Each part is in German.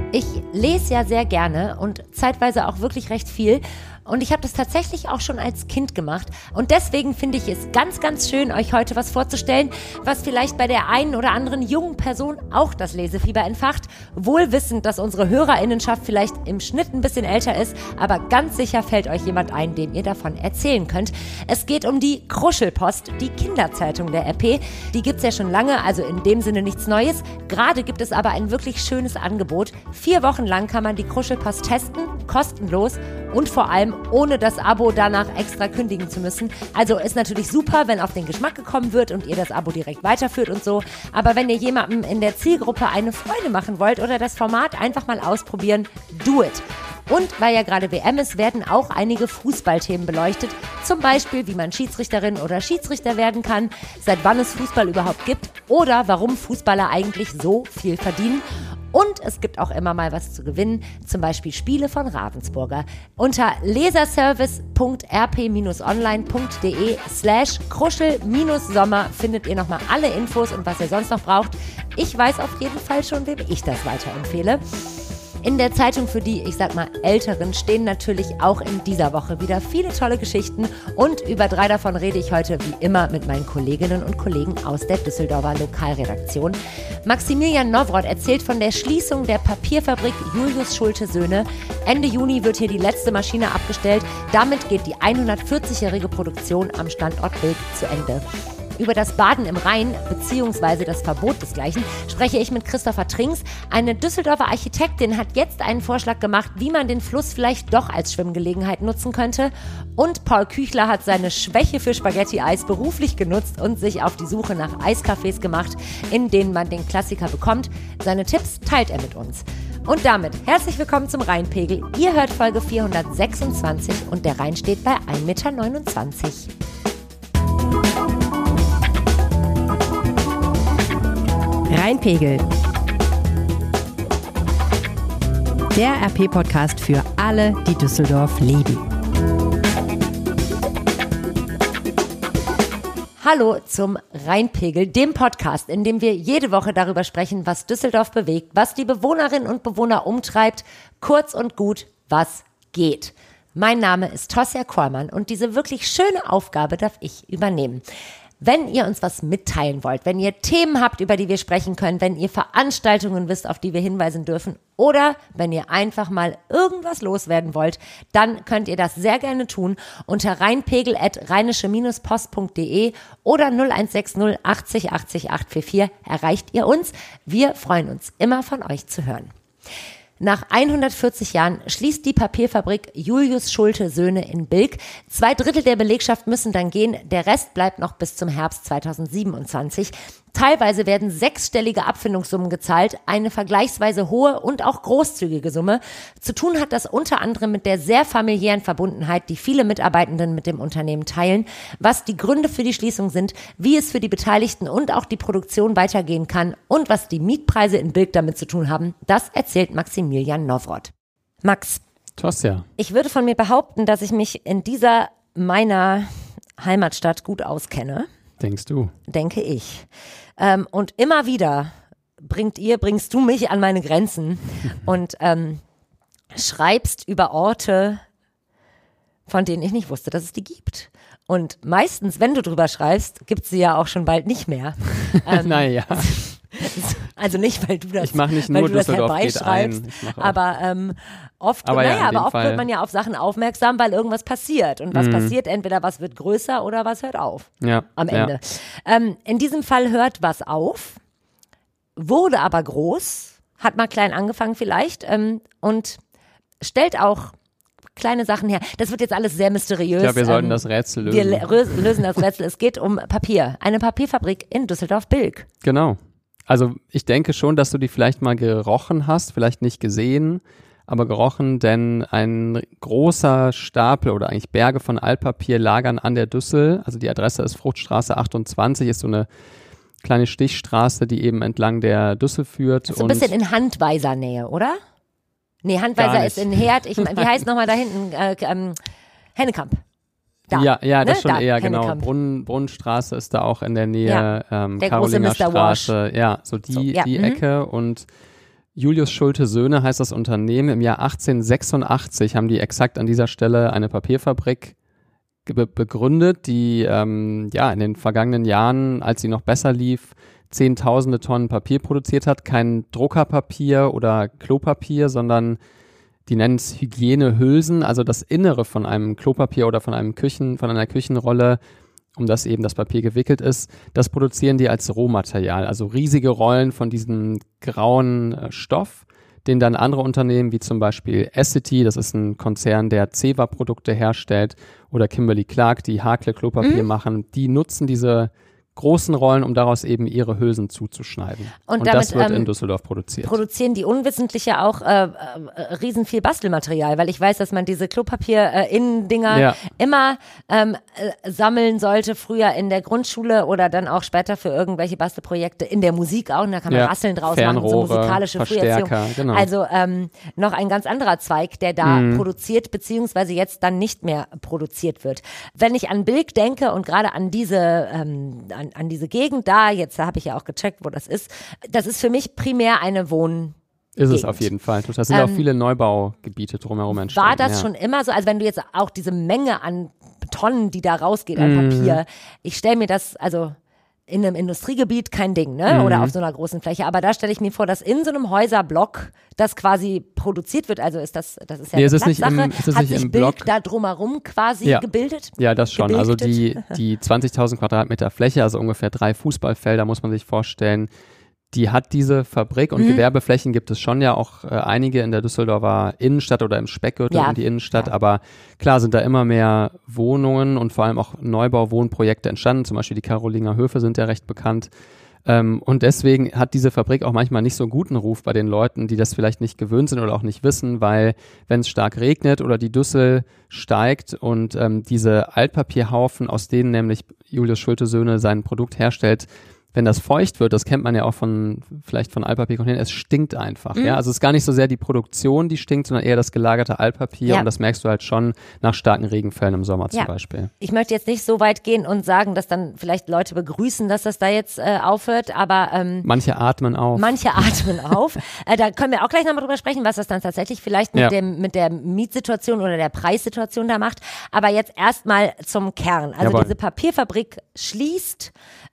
Ich lese ja sehr gerne und zeitweise auch wirklich recht viel. Und ich habe das tatsächlich auch schon als Kind gemacht. Und deswegen finde ich es ganz, ganz schön, euch heute was vorzustellen, was vielleicht bei der einen oder anderen jungen Person auch das Lesefieber entfacht. Wohl wissend, dass unsere Hörerinnenschaft vielleicht im Schnitt ein bisschen älter ist, aber ganz sicher fällt euch jemand ein, dem ihr davon erzählen könnt. Es geht um die Kruschelpost, die Kinderzeitung der RP. Die gibt's ja schon lange, also in dem Sinne nichts Neues. Gerade gibt es aber ein wirklich schönes Angebot. 4 Wochen lang kann man die Kruschelpost testen, kostenlos und vor allem ohne das Abo danach extra kündigen zu müssen. Also ist natürlich super, wenn auf den Geschmack gekommen wird und ihr das Abo direkt weiterführt und so. Aber wenn ihr jemandem in der Zielgruppe eine Freude machen wollt oder das Format einfach mal ausprobieren, do it. Und weil ja gerade WM ist, werden auch einige Fußballthemen beleuchtet. Zum Beispiel, wie man Schiedsrichterin oder Schiedsrichter werden kann, seit wann es Fußball überhaupt gibt oder warum Fußballer eigentlich so viel verdienen. Und es gibt auch immer mal was zu gewinnen, zum Beispiel Spiele von Ravensburger. Unter leserservice.rp-online.de/kruschel-sommer findet ihr nochmal alle Infos und was ihr sonst noch braucht. Ich weiß auf jeden Fall schon, wem ich das weiterempfehle. In der Zeitung für die, ich sag mal, Älteren stehen natürlich auch in dieser Woche wieder viele tolle Geschichten und über 3 davon rede ich heute wie immer mit meinen Kolleginnen und Kollegen aus der Düsseldorfer Lokalredaktion. Maximilian Nowroth erzählt von der Schließung der Papierfabrik Julius Schulte Söhne. Ende Juni wird hier die letzte Maschine abgestellt. Damit geht die 140-jährige Produktion am Standort Bilk zu Ende. Über das Baden im Rhein bzw. das Verbot desgleichen spreche ich mit Christopher Trinks. Eine Düsseldorfer Architektin hat jetzt einen Vorschlag gemacht, wie man den Fluss vielleicht doch als Schwimmgelegenheit nutzen könnte. Und Paul Küchler hat seine Schwäche für Spaghetti-Eis beruflich genutzt und sich auf die Suche nach Eiscafés gemacht, in denen man den Klassiker bekommt. Seine Tipps teilt er mit uns. Und damit herzlich willkommen zum Rheinpegel. Ihr hört Folge 426 und der Rhein steht bei 1,29 Meter. Rheinpegel. Der RP-Podcast für alle, die Düsseldorf lieben. Hallo zum Rheinpegel, dem Podcast, in dem wir jede Woche darüber sprechen, was Düsseldorf bewegt, was die Bewohnerinnen und Bewohner umtreibt, kurz und gut, was geht. Mein Name ist Tosja Kollmann und diese wirklich schöne Aufgabe darf ich übernehmen. Wenn ihr uns was mitteilen wollt, wenn ihr Themen habt, über die wir sprechen können, wenn ihr Veranstaltungen wisst, auf die wir hinweisen dürfen oder wenn ihr einfach mal irgendwas loswerden wollt, dann könnt ihr das sehr gerne tun unter rheinpegel@rheinische-post.de oder 0160 80 80 844 erreicht ihr uns. Wir freuen uns immer von euch zu hören. Nach 140 Jahren schließt die Papierfabrik Julius Schulte Söhne in Bilk. 2/3 der Belegschaft müssen dann gehen, der Rest bleibt noch bis zum Herbst 2027. Teilweise werden 6-stellige Abfindungssummen gezahlt, eine vergleichsweise hohe und auch großzügige Summe. Zu tun hat das unter anderem mit der sehr familiären Verbundenheit, die viele Mitarbeitenden mit dem Unternehmen teilen, was die Gründe für die Schließung sind, wie es für die Beteiligten und auch die Produktion weitergehen kann und was die Mietpreise in Bilk damit zu tun haben, das erzählt Maximilian Nowroth. Max, Tosja. Ich würde von mir behaupten, dass ich mich in dieser meiner Heimatstadt gut auskenne. Denkst du? Denke ich. Und immer wieder bringst du mich an meine Grenzen und schreibst über Orte, von denen ich nicht wusste, dass es die gibt. Und meistens, wenn du drüber schreibst, gibt es sie ja auch schon bald nicht mehr. Naja. Also nicht, weil du das, ich mache nicht weil nur du das Düsseldorf herbeischreibst, aber oft wird man ja auf Sachen aufmerksam, weil irgendwas passiert. Und was passiert? Entweder was wird größer oder was hört auf am Ende. Ja. In diesem Fall hört was auf, wurde aber groß, hat mal klein angefangen vielleicht und stellt auch kleine Sachen her. Das wird jetzt alles sehr mysteriös. Ich glaube, wir sollten das Rätsel lösen. Wir lösen das Rätsel. Es geht um Papier. Eine Papierfabrik in Düsseldorf-Bilk. Genau. Also ich denke schon, dass du die vielleicht mal gerochen hast, vielleicht nicht gesehen, aber gerochen, denn ein großer Stapel oder eigentlich Berge von Altpapier lagern an der Düssel. Also die Adresse ist Fruchtstraße 28, ist so eine kleine Stichstraße, die eben entlang der Düssel führt. So ein bisschen in Handweisernähe, oder? Nee, Handweiser ist in Herd. Wie heißt nochmal da hinten? Hennekamp. Da, ja, das schon da, eher, genau. Hennekamp. Brunnenstraße ist da auch in der Nähe, Ja, der Karolinger große Mr. Straße, ja, so die Ecke und Julius Schulte Söhne heißt das Unternehmen. Im Jahr 1886 haben die exakt an dieser Stelle eine Papierfabrik begründet, die in den vergangenen Jahren, als sie noch besser lief, Zehntausende Tonnen Papier produziert hat. Kein Druckerpapier oder Klopapier, sondern die nennen es Hygienehülsen, also das Innere von einem Klopapier oder von einer Küchenrolle, um das eben das Papier gewickelt ist. Das produzieren die als Rohmaterial, also riesige Rollen von diesem grauen Stoff, den dann andere Unternehmen wie zum Beispiel Essity, das ist ein Konzern, der Zewa-Produkte herstellt, oder Kimberly-Clark, die Hakle-Klopapier machen, die nutzen diese großen Rollen, um daraus eben ihre Hülsen zuzuschneiden. Und damit, das wird in Düsseldorf produziert. Produzieren die Unwissentliche auch riesen viel Bastelmaterial, weil ich weiß, dass man diese Klopapier-Innendinger immer sammeln sollte, früher in der Grundschule oder dann auch später für irgendwelche Bastelprojekte, in der Musik auch, und da kann man Rasseln draus machen, so musikalische Früherziehung. Genau. Also noch ein ganz anderer Zweig, der da produziert, beziehungsweise jetzt dann nicht mehr produziert wird. Wenn ich an Bilk denke und gerade an diese an diese Gegend da, jetzt habe ich ja auch gecheckt, wo das ist für mich primär eine Wohngegend. Ist es auf jeden Fall. Da sind auch viele Neubaugebiete drumherum entstanden. War das schon immer so? Also wenn du jetzt auch diese Menge an Tonnen, die da rausgeht an Papier, ich stelle mir das, also in einem Industriegebiet kein Ding, ne? Oder auf so einer großen Fläche. Aber da stelle ich mir vor, dass in so einem Häuserblock das quasi produziert wird. Also das ist ja eine Platzsache. Hat sich Bilk da drumherum quasi gebildet? Ja, das schon. Also die 20.000 Quadratmeter Fläche, also ungefähr 3 Fußballfelder, muss man sich vorstellen, die hat diese Fabrik, und Gewerbeflächen gibt es schon ja auch einige in der Düsseldorfer Innenstadt oder im Speckgürtel und die Innenstadt, aber klar sind da immer mehr Wohnungen und vor allem auch Neubau-Wohnprojekte entstanden, zum Beispiel die Karolinger Höfe sind ja recht bekannt, und deswegen hat diese Fabrik auch manchmal nicht so einen guten Ruf bei den Leuten, die das vielleicht nicht gewöhnt sind oder auch nicht wissen, weil wenn es stark regnet oder die Düssel steigt und diese Altpapierhaufen, aus denen nämlich Julius Schulte Söhne sein Produkt herstellt, wenn das feucht wird, das kennt man ja auch vielleicht von Altpapiercontainern, es stinkt einfach. Ja? Also es ist gar nicht so sehr die Produktion, die stinkt, sondern eher das gelagerte Altpapier, und das merkst du halt schon nach starken Regenfällen im Sommer zum Beispiel. Ich möchte jetzt nicht so weit gehen und sagen, dass dann vielleicht Leute begrüßen, dass das da jetzt aufhört, aber manche atmen auf. Da können wir auch gleich nochmal drüber sprechen, was das dann tatsächlich vielleicht mit der Mietsituation oder der Preissituation da macht. Aber jetzt erstmal zum Kern. Also diese Papierfabrik schließt,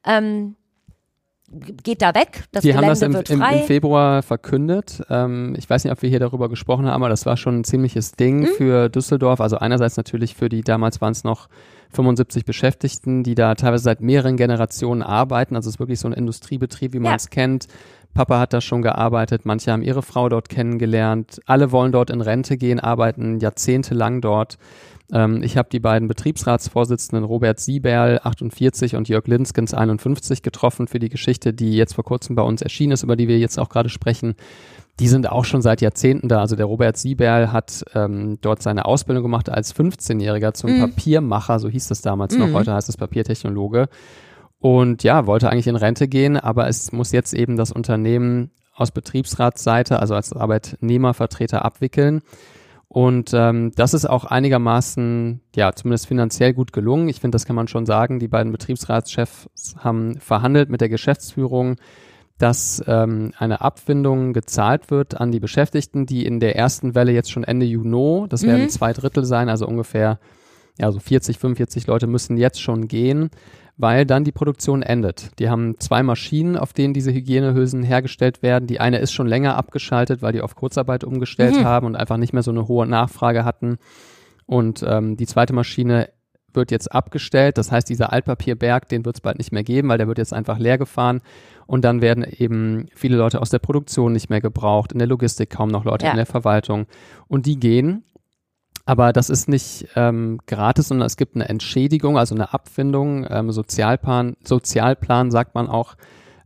geht da weg, das Die Gelände haben das wird frei. im Februar verkündet. Ich weiß nicht, ob wir hier darüber gesprochen haben, aber das war schon ein ziemliches Ding für Düsseldorf. Also einerseits natürlich für die, damals waren es noch 75 Beschäftigten, die da teilweise seit mehreren Generationen arbeiten. Also es ist wirklich so ein Industriebetrieb, wie man es kennt. Papa hat da schon gearbeitet, manche haben ihre Frau dort kennengelernt. Alle wollen dort in Rente gehen, arbeiten jahrzehntelang dort. Ich habe die beiden Betriebsratsvorsitzenden Robert Sieberl, 48, und Jörg Linskens, 51, getroffen für die Geschichte, die jetzt vor kurzem bei uns erschienen ist, über die wir jetzt auch gerade sprechen. Die sind auch schon seit Jahrzehnten da. Also der Robert Sieberl hat dort seine Ausbildung gemacht als 15-Jähriger zum Papiermacher, so hieß das damals noch, heute heißt es Papiertechnologe. Und ja, wollte eigentlich in Rente gehen, aber es muss jetzt eben das Unternehmen aus Betriebsratsseite, also als Arbeitnehmervertreter, abwickeln. Und das ist auch einigermaßen, zumindest finanziell gut gelungen. Ich finde, das kann man schon sagen. Die beiden Betriebsratschefs haben verhandelt mit der Geschäftsführung, dass eine Abfindung gezahlt wird an die Beschäftigten, die in der ersten Welle jetzt schon Ende Juni, das werden 2/3 sein, also ungefähr so 40, 45 Leute müssen jetzt schon gehen, weil dann die Produktion endet. Die haben 2 Maschinen, auf denen diese Hygienehülsen hergestellt werden. Die eine ist schon länger abgeschaltet, weil die auf Kurzarbeit umgestellt haben und einfach nicht mehr so eine hohe Nachfrage hatten. Und die zweite Maschine wird jetzt abgestellt. Das heißt, dieser Altpapierberg, den wird es bald nicht mehr geben, weil der wird jetzt einfach leer gefahren. Und dann werden eben viele Leute aus der Produktion nicht mehr gebraucht, in der Logistik kaum noch Leute, in der Verwaltung. Und die gehen. Aber das ist nicht gratis, sondern es gibt eine Entschädigung, also eine Abfindung, Sozialplan sagt man auch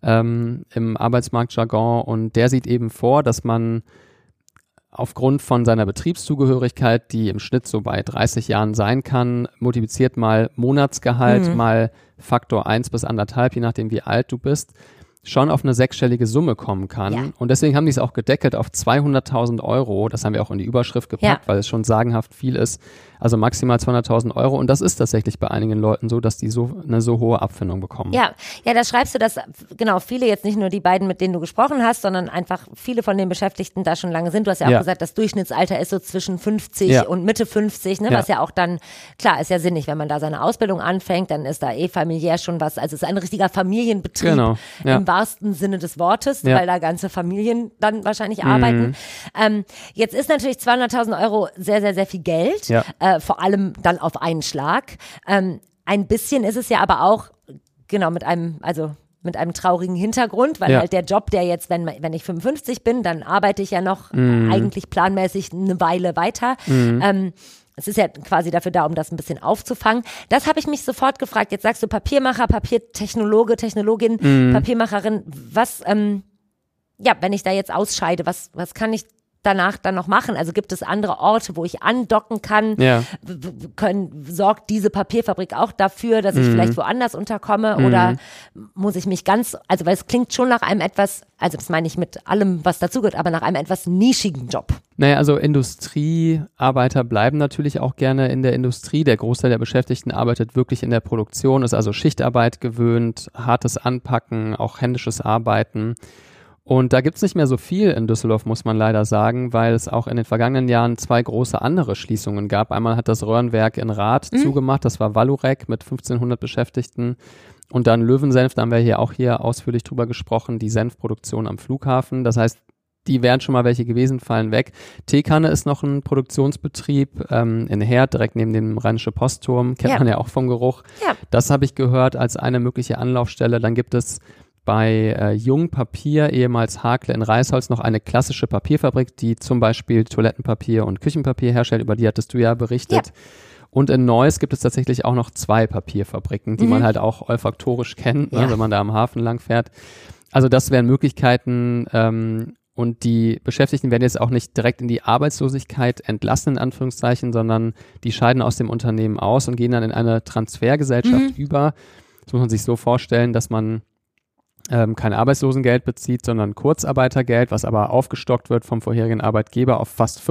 im Arbeitsmarktjargon, und der sieht eben vor, dass man aufgrund von seiner Betriebszugehörigkeit, die im Schnitt so bei 30 Jahren sein kann, multipliziert mal Monatsgehalt, mal Faktor 1 bis 1,5, je nachdem wie alt du bist, schon auf eine sechsstellige Summe kommen kann. Ja. Und deswegen haben die es auch gedeckelt auf 200.000 Euro. Das haben wir auch in die Überschrift gepackt, weil es schon sagenhaft viel ist. Also maximal 200.000 Euro. Und das ist tatsächlich bei einigen Leuten so, dass die eine so hohe Abfindung bekommen. Ja, da schreibst du, dass genau viele, jetzt nicht nur die beiden, mit denen du gesprochen hast, sondern einfach viele von den Beschäftigten da schon lange sind. Du hast ja auch gesagt, das Durchschnittsalter ist so zwischen 50 und Mitte 50, ne? Was ja auch dann, klar, ist ja sinnig, wenn man da seine Ausbildung anfängt, dann ist da familiär schon was, also es ist ein richtiger Familienbetrieb im wahrsten Sinne des Wortes, weil da ganze Familien dann wahrscheinlich arbeiten. Jetzt ist natürlich 200.000 Euro sehr, sehr, sehr viel Geld, vor allem dann auf einen Schlag. Ein bisschen ist es ja aber auch, genau, mit einem traurigen Hintergrund, weil halt der Job, der jetzt, wenn ich 55 bin, dann arbeite ich ja noch eigentlich planmäßig eine Weile weiter. Es ist ja quasi dafür da, um das ein bisschen aufzufangen. Das habe ich mich sofort gefragt. Jetzt sagst du Papiermacher, Papiertechnologe, Technologin, Papiermacherin. Was, wenn ich da jetzt ausscheide, was kann ich danach dann noch machen? Also gibt es andere Orte, wo ich andocken kann? Sorgt diese Papierfabrik auch dafür, dass ich vielleicht woanders unterkomme? Oder muss ich mich weil es klingt schon nach einem etwas, also das meine ich mit allem, was dazugehört, aber nach einem etwas nischigen Job. Naja, also Industriearbeiter bleiben natürlich auch gerne in der Industrie. Der Großteil der Beschäftigten arbeitet wirklich in der Produktion, ist also Schichtarbeit gewöhnt, hartes Anpacken, auch händisches Arbeiten. Und da gibt's nicht mehr so viel in Düsseldorf, muss man leider sagen, weil es auch in den vergangenen Jahren 2 große andere Schließungen gab. Einmal hat das Röhrenwerk in Rath zugemacht, das war Vallourec mit 1500 Beschäftigten. Und dann Löwensenf, da haben wir hier ausführlich drüber gesprochen, die Senfproduktion am Flughafen. Das heißt, die wären schon mal welche gewesen, fallen weg. Teekanne ist noch ein Produktionsbetrieb in Herd, direkt neben dem Rheinische Postturm, kennt man ja auch vom Geruch. Ja. Das habe ich gehört als eine mögliche Anlaufstelle. Dann gibt es bei Jung Papier, ehemals Hakle in Reisholz, noch eine klassische Papierfabrik, die zum Beispiel Toilettenpapier und Küchenpapier herstellt. Über die hattest du ja berichtet. Ja. Und in Neuss gibt es tatsächlich auch noch 2 Papierfabriken, die man halt auch olfaktorisch kennt, ne, wenn man da am Hafen lang fährt. Also das wären Möglichkeiten. Und die Beschäftigten werden jetzt auch nicht direkt in die Arbeitslosigkeit entlassen, in Anführungszeichen, sondern die scheiden aus dem Unternehmen aus und gehen dann in eine Transfergesellschaft über. Das muss man sich so vorstellen, dass man kein Arbeitslosengeld bezieht, sondern Kurzarbeitergeld, was aber aufgestockt wird vom vorherigen Arbeitgeber auf fast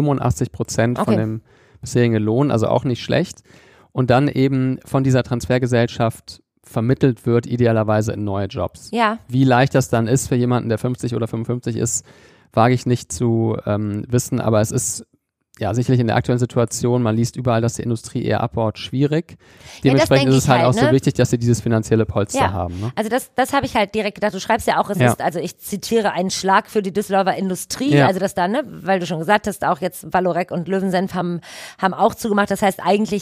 85% von dem bisherigen Lohn, also auch nicht schlecht. Und dann eben von dieser Transfergesellschaft vermittelt wird, idealerweise in neue Jobs. Ja. Wie leicht das dann ist für jemanden, der 50 oder 55 ist, wage ich nicht zu wissen, aber es ist ja sicherlich in der aktuellen Situation, man liest überall, dass die Industrie eher abbaut, schwierig. Dementsprechend ist es halt auch so wichtig, dass sie dieses finanzielle Polster haben. Ne? Also das habe ich halt direkt gedacht. Du schreibst ja auch, es ist, also ich zitiere, ein Schlag für die Düsseldorfer Industrie, also das da, ne, weil du schon gesagt hast, auch jetzt Vallourec und Löwensenf haben auch zugemacht. Das heißt, eigentlich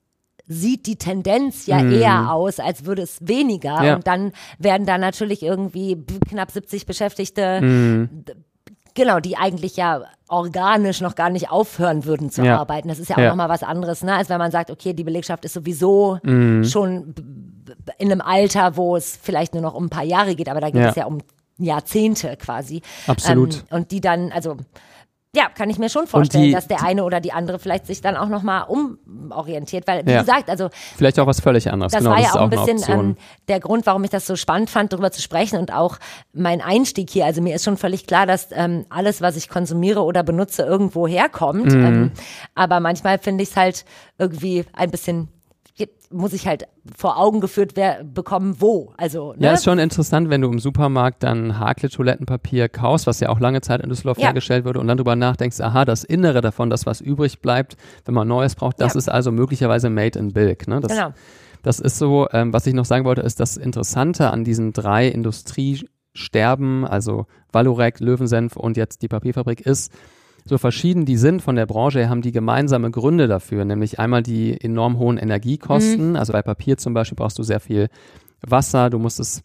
sieht die Tendenz ja eher aus, als würde es weniger. Ja. Und dann werden da natürlich irgendwie knapp 70 Beschäftigte, genau, die eigentlich ja organisch noch gar nicht aufhören würden zu arbeiten. Das ist ja auch nochmal was anderes, ne? Als wenn man sagt, okay, die Belegschaft ist sowieso schon in einem Alter, wo es vielleicht nur noch um ein paar Jahre geht, aber da geht es ja um Jahrzehnte quasi. Absolut. Und die dann, also ja, kann ich mir schon vorstellen, dass der eine oder die andere vielleicht sich dann auch nochmal umorientiert, weil, wie gesagt, also vielleicht auch was völlig anderes. Das war ja auch ein bisschen der Grund, warum ich das so spannend fand, darüber zu sprechen und auch mein Einstieg hier. Also mir ist schon völlig klar, dass alles, was ich konsumiere oder benutze, irgendwo herkommt. Aber manchmal finde ich es halt irgendwie ein bisschen, muss ich halt vor Augen geführt bekommen, wo. Also, ne? Ja, ist schon interessant, wenn du im Supermarkt dann Hakle-Toilettenpapier kaufst, was ja auch lange Zeit in Düsseldorf hergestellt wurde und dann drüber nachdenkst, aha, das Innere davon, das was übrig bleibt, wenn man Neues braucht, das ist also möglicherweise made in Bilk. Ne? Das ist so, was ich noch sagen wollte, ist das Interessante an diesen 3 Industriesterben, also Vallourec, Löwensenf und jetzt die Papierfabrik ist, so verschieden die sind von der Branche her, haben die gemeinsame Gründe dafür, nämlich einmal die enorm hohen Energiekosten. Also bei Papier zum Beispiel brauchst du sehr viel Wasser, du musst es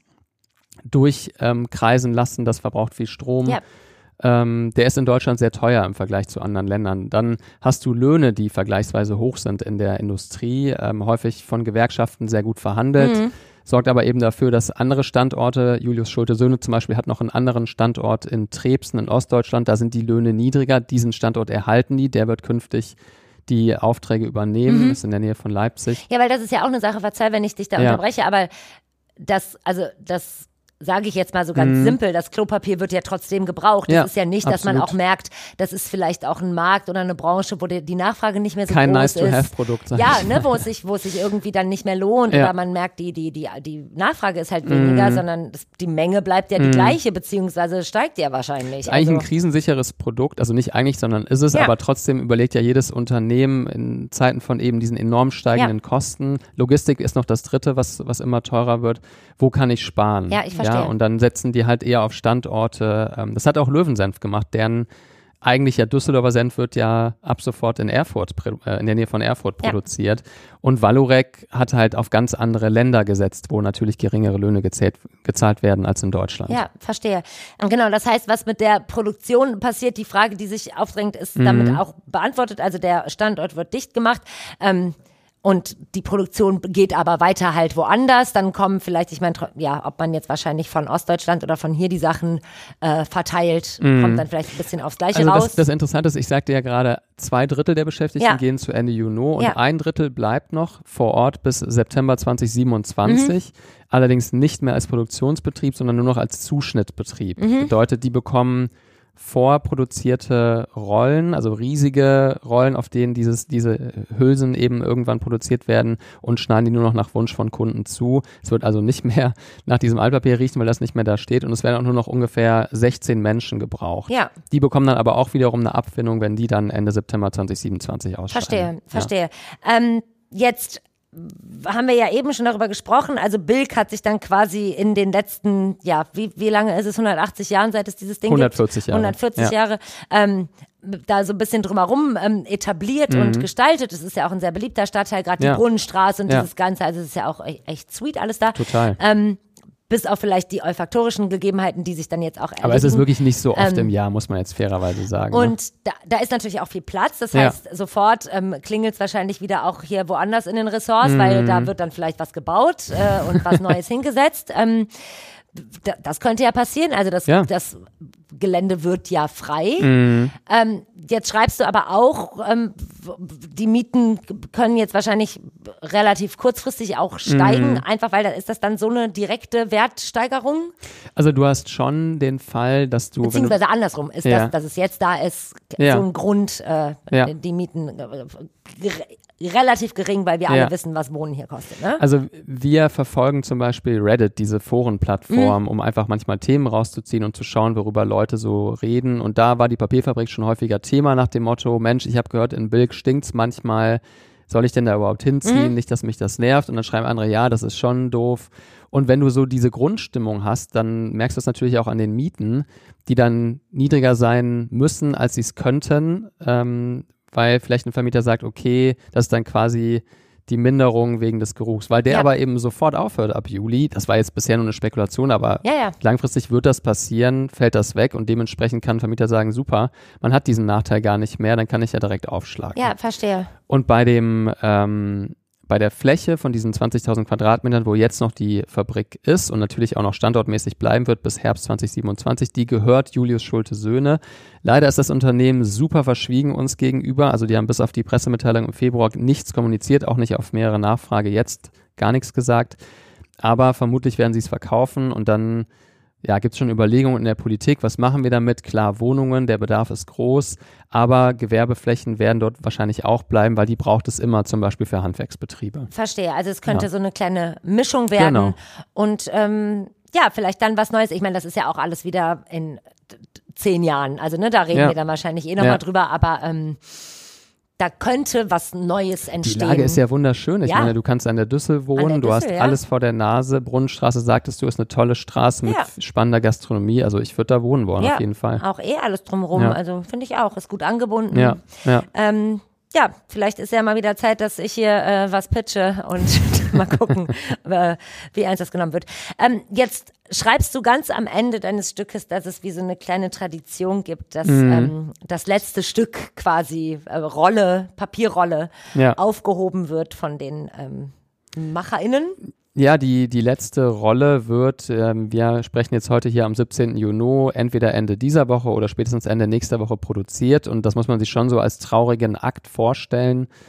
durchkreisen lassen, das verbraucht viel Strom. Ja. Der ist in Deutschland sehr teuer im Vergleich zu anderen Ländern. Dann hast du Löhne, die vergleichsweise hoch sind in der Industrie, häufig von Gewerkschaften sehr gut verhandelt. Sorgt aber eben dafür, dass andere Standorte, Julius Schulte-Söhne zum Beispiel hat noch einen anderen Standort in Trebsen in Ostdeutschland, da sind die Löhne niedriger, diesen Standort erhalten die, der wird künftig die Aufträge übernehmen, ist in der Nähe von Leipzig. Ja, weil das ist ja auch eine Sache, verzeih, wenn ich dich da unterbreche, aber das sage ich jetzt mal so ganz simpel, das Klopapier wird ja trotzdem gebraucht. Das ist ja nicht, dass man auch merkt, das ist vielleicht auch ein Markt oder eine Branche, wo die Nachfrage nicht mehr so kein groß ist. Kein Nice-to-have-Produkt sein. Ja, ne, wo es sich irgendwie dann nicht mehr lohnt oder man merkt, die Nachfrage ist halt weniger, sondern die Menge bleibt ja die gleiche, beziehungsweise steigt ja wahrscheinlich. Ist eigentlich ein krisensicheres Produkt, also nicht eigentlich, sondern ist es, aber trotzdem überlegt ja jedes Unternehmen in Zeiten von eben diesen enorm steigenden Kosten. Logistik ist noch das Dritte, was immer teurer wird. Wo kann ich sparen? Ja, ich verstehe. Ja, und dann setzen die halt eher auf Standorte. Das hat auch Löwensenf gemacht, deren eigentlicher Düsseldorfer Senf wird ja ab sofort in Erfurt, in der Nähe von Erfurt produziert. Und Vallourec hat halt auf ganz andere Länder gesetzt, wo natürlich geringere Löhne gezahlt werden als in Deutschland. Ja, verstehe. Und genau, das heißt, was mit der Produktion passiert, die Frage, die sich aufdrängt, ist damit auch beantwortet. Also der Standort wird dicht gemacht. Und die Produktion geht aber weiter halt woanders. Dann kommen vielleicht, ich meine, ob man jetzt wahrscheinlich von Ostdeutschland oder von hier die Sachen verteilt, kommt dann vielleicht ein bisschen aufs Gleiche raus. Das Interessante ist, ich sagte ja gerade, 2/3 der Beschäftigten gehen zu Ende Juni und 1/3 bleibt noch vor Ort bis September 2027. Allerdings nicht mehr als Produktionsbetrieb, sondern nur noch als Zuschnittbetrieb. Bedeutet, die bekommen vorproduzierte Rollen, also riesige Rollen, auf denen diese Hülsen eben irgendwann produziert werden und schneiden die nur noch nach Wunsch von Kunden zu. Es wird also nicht mehr nach diesem Altpapier riechen, weil das nicht mehr da steht und es werden auch nur noch ungefähr 16 Menschen gebraucht. Ja. Die bekommen dann aber auch wiederum eine Abfindung, wenn die dann Ende September 2027 ausscheiden. Verstehe. Jetzt haben wir ja eben schon darüber gesprochen, also Bilk hat sich dann quasi in den letzten, wie lange ist es, 180 Jahren, seit es dieses Ding 140 gibt? 140 Jahre. Da so ein bisschen drumherum etabliert und gestaltet. Es ist ja auch ein sehr beliebter Stadtteil, gerade die Brunnenstraße und dieses Ganze, also es ist ja auch echt sweet alles da. Total. Bis auf vielleicht die olfaktorischen Gegebenheiten, die sich dann jetzt auch erleben. Aber es ist wirklich nicht so oft im Jahr, muss man jetzt fairerweise sagen. Und da ist natürlich auch viel Platz. Das heißt, sofort klingelt es wahrscheinlich wieder auch hier woanders in den Ressorts, weil da wird dann vielleicht was gebaut und was Neues hingesetzt. Das könnte ja passieren. Also das Gelände wird ja frei. Jetzt schreibst du aber auch, die Mieten können jetzt wahrscheinlich relativ kurzfristig auch steigen, einfach weil ist das dann so eine direkte Wertsteigerung? Also du hast schon den Fall, dass du... Beziehungsweise andersrum ist, dass es jetzt da ist, so ein Grund, die Mieten relativ gering, weil wir alle wissen, was Wohnen hier kostet. Ne? Also wir verfolgen zum Beispiel Reddit, diese Forenplattform, um einfach manchmal Themen rauszuziehen und zu schauen, worüber Leute so reden. Und da war die Papierfabrik schon häufiger Thema nach dem Motto, Mensch, ich habe gehört, in Bilk stinkt's manchmal, soll ich denn da überhaupt hinziehen? Nicht, dass mich das nervt. Und dann schreiben andere, ja, das ist schon doof. Und wenn du so diese Grundstimmung hast, dann merkst du es natürlich auch an den Mieten, die dann niedriger sein müssen, als sie es könnten, weil vielleicht ein Vermieter sagt, okay, das ist dann quasi die Minderung wegen des Geruchs, weil der aber eben sofort aufhört ab Juli. Das war jetzt bisher nur eine Spekulation, aber langfristig wird das passieren, fällt das weg und dementsprechend kann ein Vermieter sagen, super, man hat diesen Nachteil gar nicht mehr, dann kann ich ja direkt aufschlagen. Ja, verstehe. Und bei der Fläche von diesen 20.000 Quadratmetern, wo jetzt noch die Fabrik ist und natürlich auch noch standortmäßig bleiben wird bis Herbst 2027, die gehört Julius Schulte Söhne. Leider ist das Unternehmen super verschwiegen uns gegenüber. Also die haben bis auf die Pressemitteilung im Februar nichts kommuniziert, auch nicht auf mehrere Nachfrage jetzt gar nichts gesagt. Aber vermutlich werden sie es verkaufen und dann gibt es schon Überlegungen in der Politik, was machen wir damit? Klar, Wohnungen, der Bedarf ist groß, aber Gewerbeflächen werden dort wahrscheinlich auch bleiben, weil die braucht es immer zum Beispiel für Handwerksbetriebe. Verstehe, also es könnte so eine kleine Mischung werden. Genau. Und vielleicht dann was Neues. Ich meine, das ist ja auch alles wieder in 10 Jahren, also da reden wir dann wahrscheinlich nochmal drüber, aber da könnte was Neues entstehen. Die Lage ist ja wunderschön. Ich meine, du kannst an der Düssel wohnen, du hast alles vor der Nase. Brunnenstraße, sagtest du, ist eine tolle Straße mit spannender Gastronomie. Also ich würde da wohnen wollen, auf jeden Fall. Auch alles drumherum. Ja. Also finde ich auch. Ist gut angebunden. Ja. Vielleicht ist ja mal wieder Zeit, dass ich hier was pitche und mal gucken, wie ernst das genommen wird. Jetzt schreibst du ganz am Ende deines Stückes, dass es wie so eine kleine Tradition gibt, dass das letzte Stück quasi Papierrolle aufgehoben wird von den MacherInnen. Ja, die letzte Rolle wird, wir sprechen jetzt heute hier am 17. Juni, entweder Ende dieser Woche oder spätestens Ende nächster Woche produziert und das muss man sich schon so als traurigen Akt vorstellen.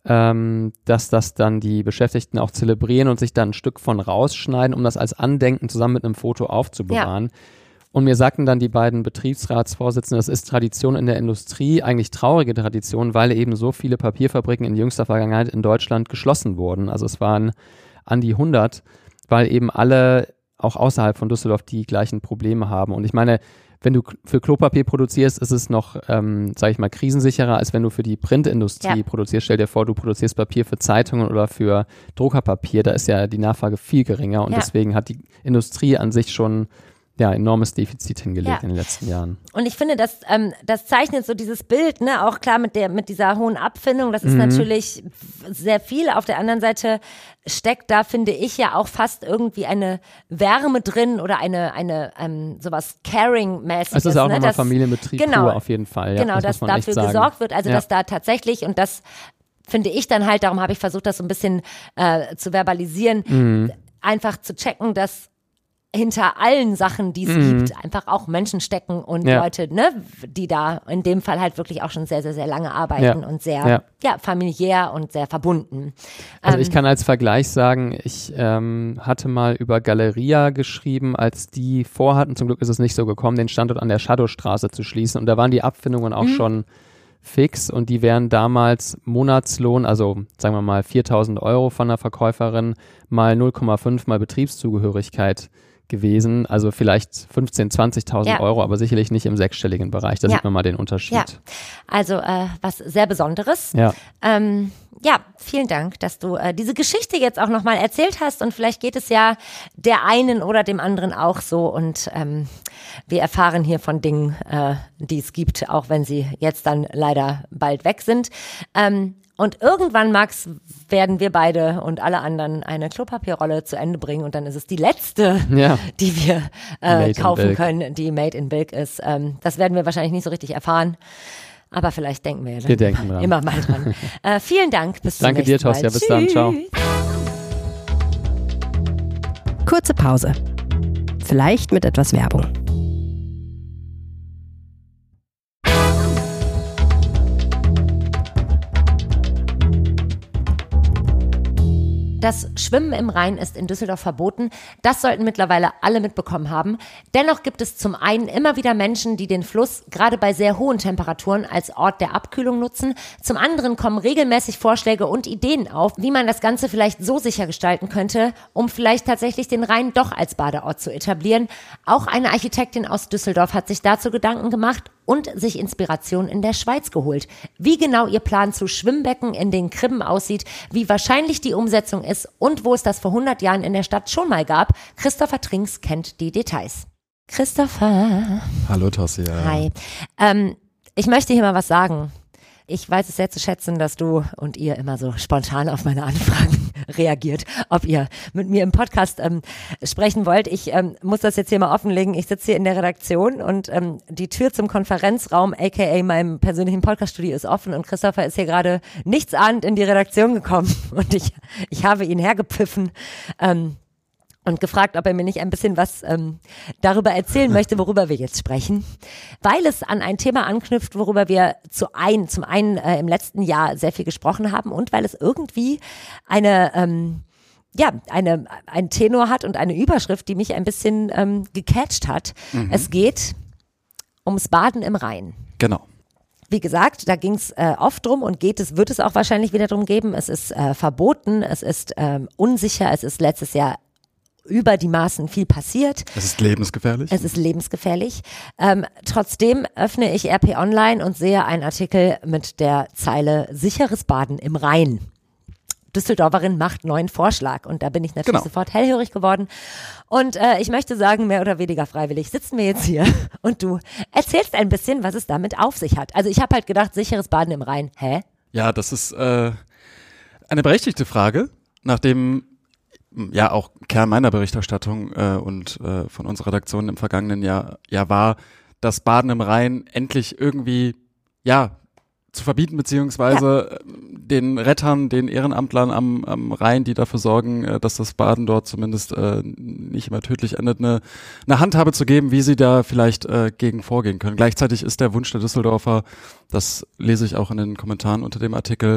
dass das dann die Beschäftigten auch zelebrieren und sich dann ein Stück von rausschneiden, um das als Andenken zusammen mit einem Foto aufzubewahren. Ja. Und mir sagten dann die beiden Betriebsratsvorsitzenden, das ist Tradition in der Industrie, eigentlich traurige Tradition, weil eben so viele Papierfabriken in jüngster Vergangenheit in Deutschland geschlossen wurden. Also es waren an die 100, weil eben alle auch außerhalb von Düsseldorf die gleichen Probleme haben. Und ich meine, wenn du für Klopapier produzierst, ist es noch, sage ich mal, krisensicherer, als wenn du für die Printindustrie produzierst. Stell dir vor, du produzierst Papier für Zeitungen oder für Druckerpapier, da ist ja die Nachfrage viel geringer und deswegen hat die Industrie an sich schon enormes Defizit hingelegt in den letzten Jahren. Und ich finde, das zeichnet so dieses Bild, ne, auch klar mit dieser hohen Abfindung, das ist natürlich sehr viel. Auf der anderen Seite steckt da, finde ich, ja auch fast irgendwie eine Wärme drin oder eine sowas Caring-mäßiges. Es ist auch nochmal Familienbetrieb pur auf jeden Fall. Ja, genau, dass dafür gesorgt wird, also dass da tatsächlich, und das finde ich dann halt, darum habe ich versucht, das so ein bisschen zu verbalisieren, einfach zu checken, dass hinter allen Sachen, die es gibt, einfach auch Menschen stecken und Leute, ne, die da in dem Fall halt wirklich auch schon sehr, sehr, sehr lange arbeiten und sehr familiär und sehr verbunden. Also ich kann als Vergleich sagen, ich hatte mal über Galeria geschrieben, als die vorhatten, zum Glück ist es nicht so gekommen, den Standort an der Shadowstraße zu schließen und da waren die Abfindungen auch schon fix und die wären damals Monatslohn, also sagen wir mal 4.000 € von der Verkäuferin mal 0,5 mal Betriebszugehörigkeit gewesen, also vielleicht 15.000, 20.000 €, aber sicherlich nicht im sechsstelligen Bereich. Da sieht man mal den Unterschied. Ja. Also was sehr Besonderes. Ja. Vielen Dank, dass du diese Geschichte jetzt auch nochmal erzählt hast und vielleicht geht es ja der einen oder dem anderen auch so und wir erfahren hier von Dingen, die es gibt, auch wenn sie jetzt dann leider bald weg sind. Und irgendwann, Max, werden wir beide und alle anderen eine Klopapierrolle zu Ende bringen und dann ist es die letzte, die wir kaufen können, die Made in Bilk ist. Das werden wir wahrscheinlich nicht so richtig erfahren, aber vielleicht denken wir ja dann immer mal dran. Vielen Dank, bis zum nächsten Mal. Danke dir, Tosja, bis dann, ciao. Kurze Pause. Vielleicht mit etwas Werbung. Das Schwimmen im Rhein ist in Düsseldorf verboten. Das sollten mittlerweile alle mitbekommen haben. Dennoch gibt es zum einen immer wieder Menschen, die den Fluss gerade bei sehr hohen Temperaturen als Ort der Abkühlung nutzen. Zum anderen kommen regelmäßig Vorschläge und Ideen auf, wie man das Ganze vielleicht so sicher gestalten könnte, um vielleicht tatsächlich den Rhein doch als Badeort zu etablieren. Auch eine Architektin aus Düsseldorf hat sich dazu Gedanken gemacht und sich Inspiration in der Schweiz geholt. Wie genau ihr Plan zu Schwimmbecken in den Kribben aussieht, wie wahrscheinlich die Umsetzung ist und wo es das vor 100 Jahren in der Stadt schon mal gab, Christopher Trinks kennt die Details. Christopher. Hallo Tosja. Hi. Ich möchte hier mal was sagen. Ich weiß es sehr zu schätzen, dass du und ihr immer so spontan auf meine Anfragen reagiert, ob ihr mit mir im Podcast sprechen wollt. Ich muss das jetzt hier mal offenlegen. Ich sitze hier in der Redaktion und die Tür zum Konferenzraum, aka meinem persönlichen Podcaststudio, ist offen und Christopher ist hier gerade nichtsahnend in die Redaktion gekommen und ich habe ihn hergepfiffen. Und gefragt, ob er mir nicht ein bisschen was darüber erzählen möchte, worüber wir jetzt sprechen, weil es an ein Thema anknüpft, worüber wir zum einen im letzten Jahr sehr viel gesprochen haben und weil es irgendwie ein Tenor hat und eine Überschrift, die mich ein bisschen gecatcht hat. Es geht ums Baden im Rhein. Genau. Wie gesagt, da ging es oft drum und wird es auch wahrscheinlich wieder drum geben. Es ist verboten, es ist unsicher, es ist letztes Jahr über die Maßen viel passiert. Es ist lebensgefährlich. Es ist lebensgefährlich. Trotzdem öffne ich RP Online und sehe einen Artikel mit der Zeile sicheres Baden im Rhein. Düsseldorferin macht neuen Vorschlag und da bin ich natürlich sofort hellhörig geworden und ich möchte sagen, mehr oder weniger freiwillig sitzen wir jetzt hier und du erzählst ein bisschen, was es damit auf sich hat. Also ich habe halt gedacht, sicheres Baden im Rhein. Hä? Ja, das ist eine berechtigte Frage, nachdem ja auch Kern meiner Berichterstattung und von unserer Redaktion im vergangenen Jahr war, das Baden im Rhein endlich irgendwie zu verbieten, beziehungsweise den Rettern, den Ehrenamtlern am Rhein, die dafür sorgen, dass das Baden dort zumindest nicht immer tödlich endet, eine Handhabe zu geben, wie sie da vielleicht gegen vorgehen können. Gleichzeitig ist der Wunsch der Düsseldorfer, das lese ich auch in den Kommentaren unter dem Artikel,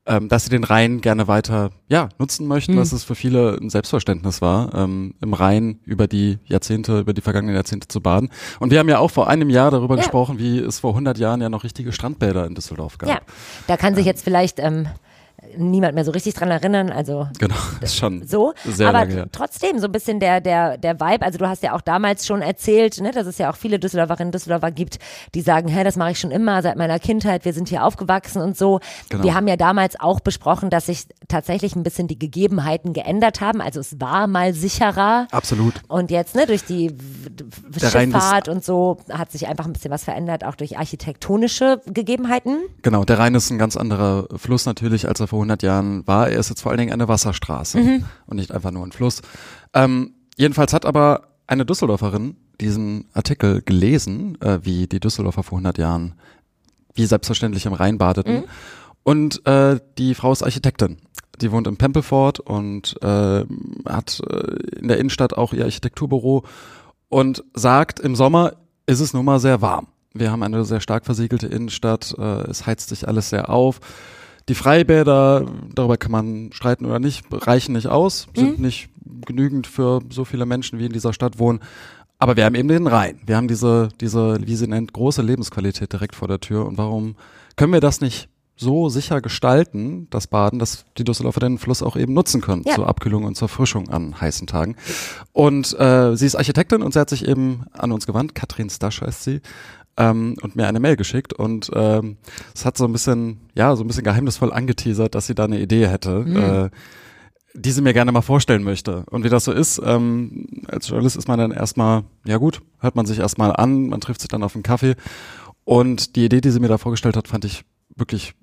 dass sie den Rhein gerne weiter nutzen möchten, dass es für viele ein Selbstverständnis war, im Rhein über die vergangenen Jahrzehnte zu baden. Und wir haben ja auch vor einem Jahr darüber gesprochen, wie es vor 100 Jahren ja noch richtige Strandbäder in Düsseldorf gab. Ja, da kann sich jetzt vielleicht niemand mehr so richtig dran erinnern, also genau, ist schon so, sehr aber lange her. Trotzdem so ein bisschen der Vibe, also du hast ja auch damals schon erzählt, ne, dass es ja auch viele Düsseldorferinnen und Düsseldorfer gibt, die sagen, das mache ich schon immer, seit meiner Kindheit, wir sind hier aufgewachsen und so. Genau. Wir haben ja damals auch besprochen, dass sich tatsächlich ein bisschen die Gegebenheiten geändert haben, also es war mal sicherer. Absolut. Und jetzt, ne, durch die Schifffahrt und so hat sich einfach ein bisschen was verändert, auch durch architektonische Gegebenheiten. Genau, der Rhein ist ein ganz anderer Fluss natürlich, als er vor 100 Jahren war. Er ist jetzt vor allen Dingen eine Wasserstraße und nicht einfach nur ein Fluss. Jedenfalls hat aber eine Düsseldorferin diesen Artikel gelesen, wie die Düsseldorfer vor 100 Jahren wie selbstverständlich im Rhein badeten. Und die Frau ist Architektin. Die wohnt in Pempelfort und hat in der Innenstadt auch ihr Architekturbüro und sagt, im Sommer ist es nun mal sehr warm. Wir haben eine sehr stark versiegelte Innenstadt, es heizt sich alles sehr auf. Die Freibäder, darüber kann man streiten oder nicht, reichen nicht aus, sind nicht genügend für so viele Menschen, wie in dieser Stadt wohnen. Aber wir haben eben den Rhein. Wir haben diese, wie sie nennt, große Lebensqualität direkt vor der Tür. Und warum können wir das nicht so sicher gestalten, das Baden, dass die Düsseldorfer den Fluss auch eben nutzen können, zur Abkühlung und zur Erfrischung an heißen Tagen. Und sie ist Architektin und sie hat sich eben an uns gewandt, Katrin Stasch heißt sie, und mir eine Mail geschickt und es hat so ein bisschen geheimnisvoll angeteasert, dass sie da eine Idee hätte, die sie mir gerne mal vorstellen möchte. Und wie das so ist, als Journalist ist man dann erstmal, hört man sich erstmal an, man trifft sich dann auf einen Kaffee und die Idee, die sie mir da vorgestellt hat, fand ich wirklich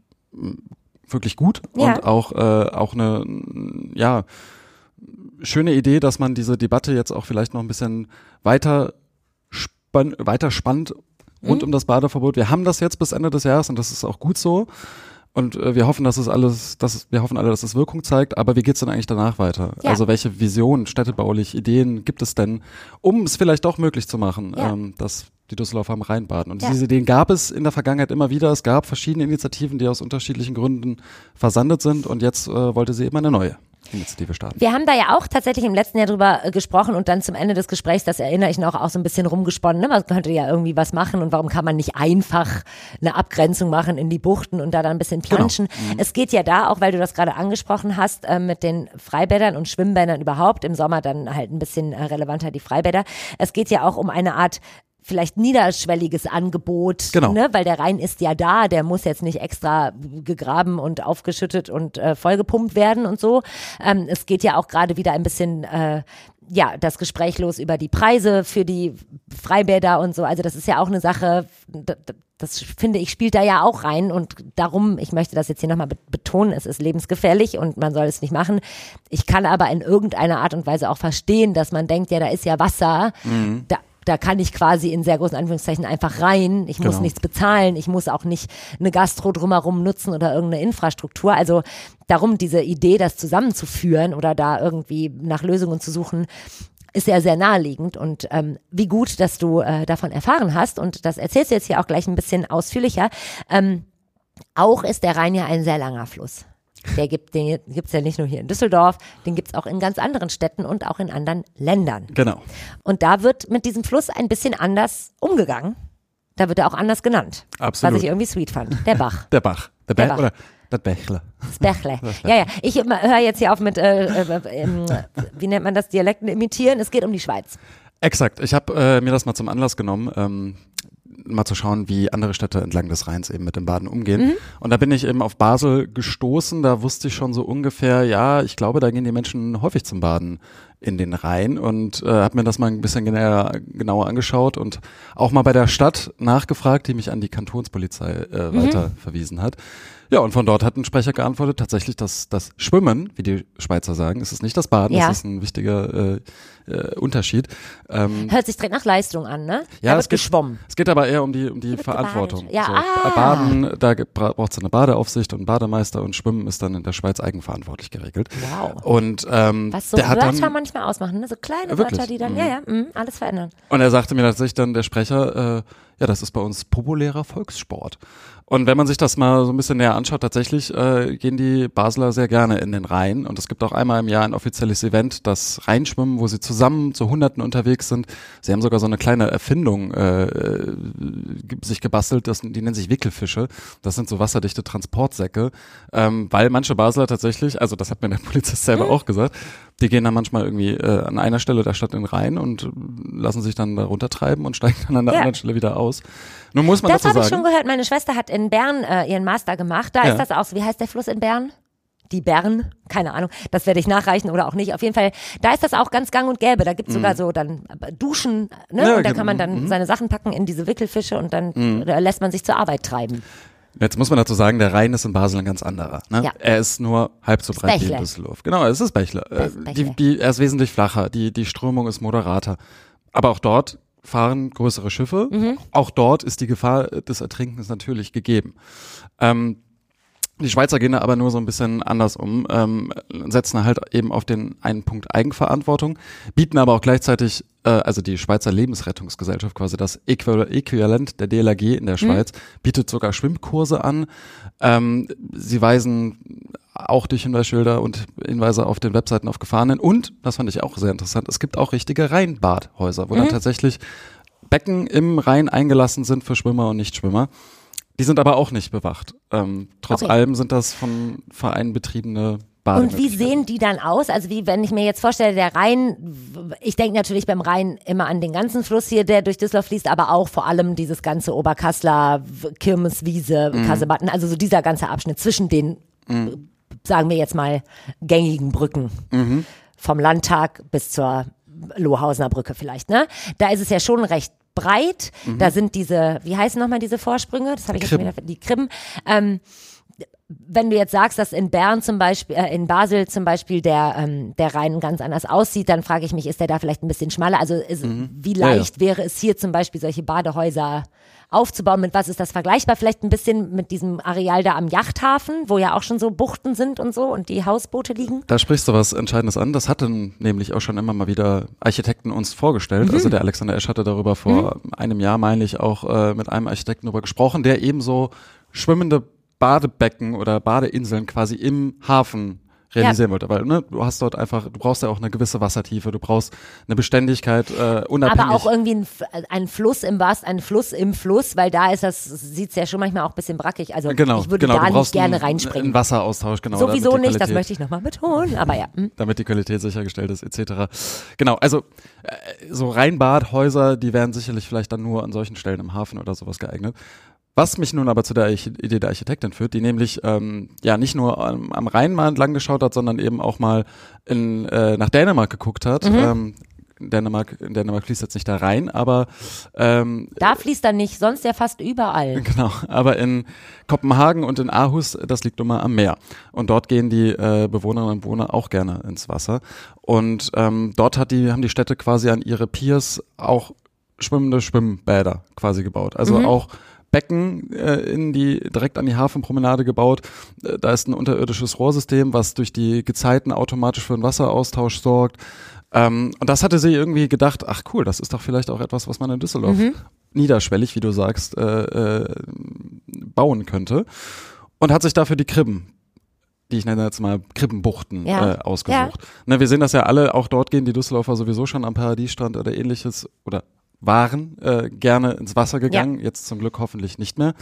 gut und auch eine schöne Idee, dass man diese Debatte jetzt auch vielleicht noch ein bisschen weiter spannt rund um das Badeverbot. Wir haben das jetzt bis Ende des Jahres und das ist auch gut so. Und wir hoffen, dass es Wirkung zeigt, aber wie geht's denn eigentlich danach weiter? Ja. Also welche Visionen, städtebauliche Ideen gibt es denn, um es vielleicht doch möglich zu machen, dass die Düsseldorfer am Rhein baden? Und diese Ideen gab es in der Vergangenheit immer wieder. Es gab verschiedene Initiativen, die aus unterschiedlichen Gründen versandet sind und jetzt wollte sie eben eine neue Initiative starten. Wir haben da ja auch tatsächlich im letzten Jahr drüber gesprochen und dann zum Ende des Gesprächs, das erinnere ich noch, auch so ein bisschen rumgesponnen, ne? Man könnte ja irgendwie was machen und warum kann man nicht einfach eine Abgrenzung machen in die Buchten und da dann ein bisschen planschen. Genau. Es geht ja da, auch weil du das gerade angesprochen hast, mit den Freibädern und Schwimmbädern überhaupt, im Sommer dann halt ein bisschen relevanter die Freibäder. Es geht ja auch um eine Art vielleicht niederschwelliges Angebot, ne? Weil der Rhein ist ja da, der muss jetzt nicht extra gegraben und aufgeschüttet und vollgepumpt werden und so. Es geht ja auch gerade wieder ein bisschen das Gespräch los über die Preise für die Freibäder und so. Also das ist ja auch eine Sache, das finde ich, spielt da ja auch rein und darum, ich möchte das jetzt hier nochmal betonen, es ist lebensgefährlich und man soll es nicht machen. Ich kann aber in irgendeiner Art und Weise auch verstehen, dass man denkt, ja, da ist ja Wasser, da kann ich quasi in sehr großen Anführungszeichen einfach rein. Ich muss nichts bezahlen. Ich muss auch nicht eine Gastro drumherum nutzen oder irgendeine Infrastruktur. Also darum diese Idee, das zusammenzuführen oder da irgendwie nach Lösungen zu suchen, ist ja sehr naheliegend. Und wie gut, dass du davon erfahren hast. Und das erzählst du jetzt hier auch gleich ein bisschen ausführlicher. Auch ist der Rhein ja ein sehr langer Fluss. Den gibt's ja nicht nur hier in Düsseldorf, den gibt's auch in ganz anderen Städten und auch in anderen Ländern. Genau. Und da wird mit diesem Fluss ein bisschen anders umgegangen. Da wird er auch anders genannt. Absolut. Was ich irgendwie sweet fand. Der Bach. Der Bach. Der Bach. Oder das Bächle. Das Bächle. Ja. Ich höre jetzt hier auf mit, wie nennt man das, Dialekten imitieren. Es geht um die Schweiz. Exakt. Ich habe mir das mal zum Anlass genommen, mal zu schauen, wie andere Städte entlang des Rheins eben mit dem Baden umgehen. Und da bin ich eben auf Basel gestoßen, da wusste ich schon so ungefähr, ich glaube, da gehen die Menschen häufig zum Baden in den Rhein und habe mir das mal ein bisschen genauer angeschaut und auch mal bei der Stadt nachgefragt, die mich an die Kantonspolizei weiter verwiesen hat. Ja, und von dort hat ein Sprecher geantwortet, tatsächlich das Schwimmen, wie die Schweizer sagen, es ist nicht das Baden, das ist ein wichtiger Unterschied. Hört sich direkt nach Leistung an, ne? Ja, es geht geschwommen. Es geht aber eher um die Verantwortung. Ja, so, Baden, da braucht es eine Badeaufsicht und einen Bademeister und Schwimmen ist dann in der Schweiz eigenverantwortlich geregelt. Wow. Und was so Wörter manchmal ausmachen, ne? So kleine wirklich? Wörter, die dann, alles verändern. Und er sagte mir tatsächlich dann, der Sprecher, ja, das ist bei uns populärer Volkssport. Und wenn man sich das mal so ein bisschen näher anschaut, tatsächlich gehen die Basler sehr gerne in den Rhein. Und es gibt auch einmal im Jahr ein offizielles Event, das Rheinschwimmen, wo sie zusammen zu Hunderten unterwegs sind. Sie haben sogar so eine kleine Erfindung sich gebastelt, die nennen sich Wickelfische. Das sind so wasserdichte Transportsäcke, weil manche Basler tatsächlich, also das hat mir der Polizist selber auch gesagt, die gehen dann manchmal irgendwie an einer Stelle der Stadt in den Rhein und lassen sich dann da runtertreiben und steigen dann an der anderen Stelle wieder aus. Nun muss man dazu sagen. Das habe ich schon gehört. Meine Schwester hat in Bern ihren Master gemacht. Da ist das auch so. Wie heißt der Fluss in Bern? Die Bern? Keine Ahnung. Das werde ich nachreichen oder auch nicht. Auf jeden Fall, da ist das auch ganz gang und gäbe. Da gibt es sogar so dann Duschen, ne? Ja, und da kann man dann seine Sachen packen in diese Wickelfische und dann lässt man sich zur Arbeit treiben. Jetzt muss man dazu sagen, der Rhein ist in Basel ein ganz anderer. Ne? Ja. Er ist nur halb so breit wie in Düsseldorf. Genau, es ist Bächle. Er ist wesentlich flacher. Die Strömung ist moderater. Aber auch dort fahren größere Schiffe. Auch dort ist die Gefahr des Ertrinkens natürlich gegeben. Die Schweizer gehen da aber nur so ein bisschen anders um, setzen halt eben auf den einen Punkt Eigenverantwortung, bieten aber auch gleichzeitig, also die Schweizer Lebensrettungsgesellschaft, quasi das Äquivalent der DLRG in der Schweiz, bietet sogar Schwimmkurse an. Sie weisen auch durch Hinweisschilder und Hinweise auf den Webseiten auf Gefahren hin. Und, das fand ich auch sehr interessant, es gibt auch richtige Rheinbadhäuser, wo dann tatsächlich Becken im Rhein eingelassen sind für Schwimmer und Nichtschwimmer. Die sind aber auch nicht bewacht. Trotz allem sind das von Vereinen betriebene Bademöglichkeiten. Und wie sehen die dann aus? Also wie, wenn ich mir jetzt vorstelle, der Rhein, ich denke natürlich beim Rhein immer an den ganzen Fluss hier, der durch Düsseldorf fließt, aber auch vor allem dieses ganze Oberkassler, Kirmeswiese, Kassebatten, also so dieser ganze Abschnitt zwischen den, sagen wir jetzt mal, gängigen Brücken. Vom Landtag bis zur Lohausener Brücke vielleicht, ne? Da ist es ja schon recht breit. Da sind diese, wie heißen nochmal diese Vorsprünge? Das habe ich jetzt schon wieder, die Kribben. Wenn du jetzt sagst, dass in Bern zum Beispiel, in Basel zum Beispiel der Rhein ganz anders aussieht, dann frage ich mich, ist der da vielleicht ein bisschen schmaler? Also wie leicht wäre es hier zum Beispiel solche Badehäuser aufzubauen? Mit was ist das vergleichbar? Vielleicht ein bisschen mit diesem Areal da am Yachthafen, wo ja auch schon so Buchten sind und so und die Hausboote liegen? Da sprichst du was Entscheidendes an. Das hatten nämlich auch schon immer mal wieder Architekten uns vorgestellt. Also der Alexander Esch hatte darüber vor einem Jahr, meine ich, auch mit einem Architekten darüber gesprochen, der eben so schwimmende Badebecken oder Badeinseln quasi im Hafen realisieren wollte, weil du hast dort einfach, du brauchst ja auch eine gewisse Wassertiefe, du brauchst eine Beständigkeit, unabhängig. Aber auch irgendwie ein Fluss ein Fluss im Fluss, weil da ist sieht's ja schon manchmal auch ein bisschen brackig, also ich würde da nicht gerne reinspringen. Einen Wasseraustausch, genau. Sowieso nicht, das möchte ich nochmal betonen, aber ja. Damit die Qualität sichergestellt ist, etc. Genau, also so Rheinbadhäuser, die wären sicherlich vielleicht dann nur an solchen Stellen im Hafen oder sowas geeignet. Was mich nun aber zu der Idee der Architektin führt, die nämlich nicht nur am Rhein mal entlang geschaut hat, sondern eben auch mal nach Dänemark geguckt hat. In Dänemark fließt jetzt nicht der Rhein, aber da fließt er nicht, sonst ja fast überall. Genau, aber in Kopenhagen und in Aarhus, das liegt nun mal am Meer. Und dort gehen die Bewohnerinnen und Bewohner auch gerne ins Wasser. Und dort haben die Städte quasi an ihre Piers auch schwimmende Schwimmbäder quasi gebaut. Also auch Becken direkt an die Hafenpromenade gebaut. Da ist ein unterirdisches Rohrsystem, was durch die Gezeiten automatisch für einen Wasseraustausch sorgt. Und das hatte sie irgendwie gedacht, ach cool, das ist doch vielleicht auch etwas, was man in Düsseldorf niederschwellig, wie du sagst, bauen könnte. Und hat sich dafür die Kribben, die ich nenne jetzt mal Kribbenbuchten, ausgesucht. Ne, wir sehen das ja alle, auch dort gehen die Düsseldorfer sowieso schon am Paradiesstrand oder ähnliches oder waren gerne ins Wasser gegangen, jetzt zum Glück hoffentlich nicht mehr.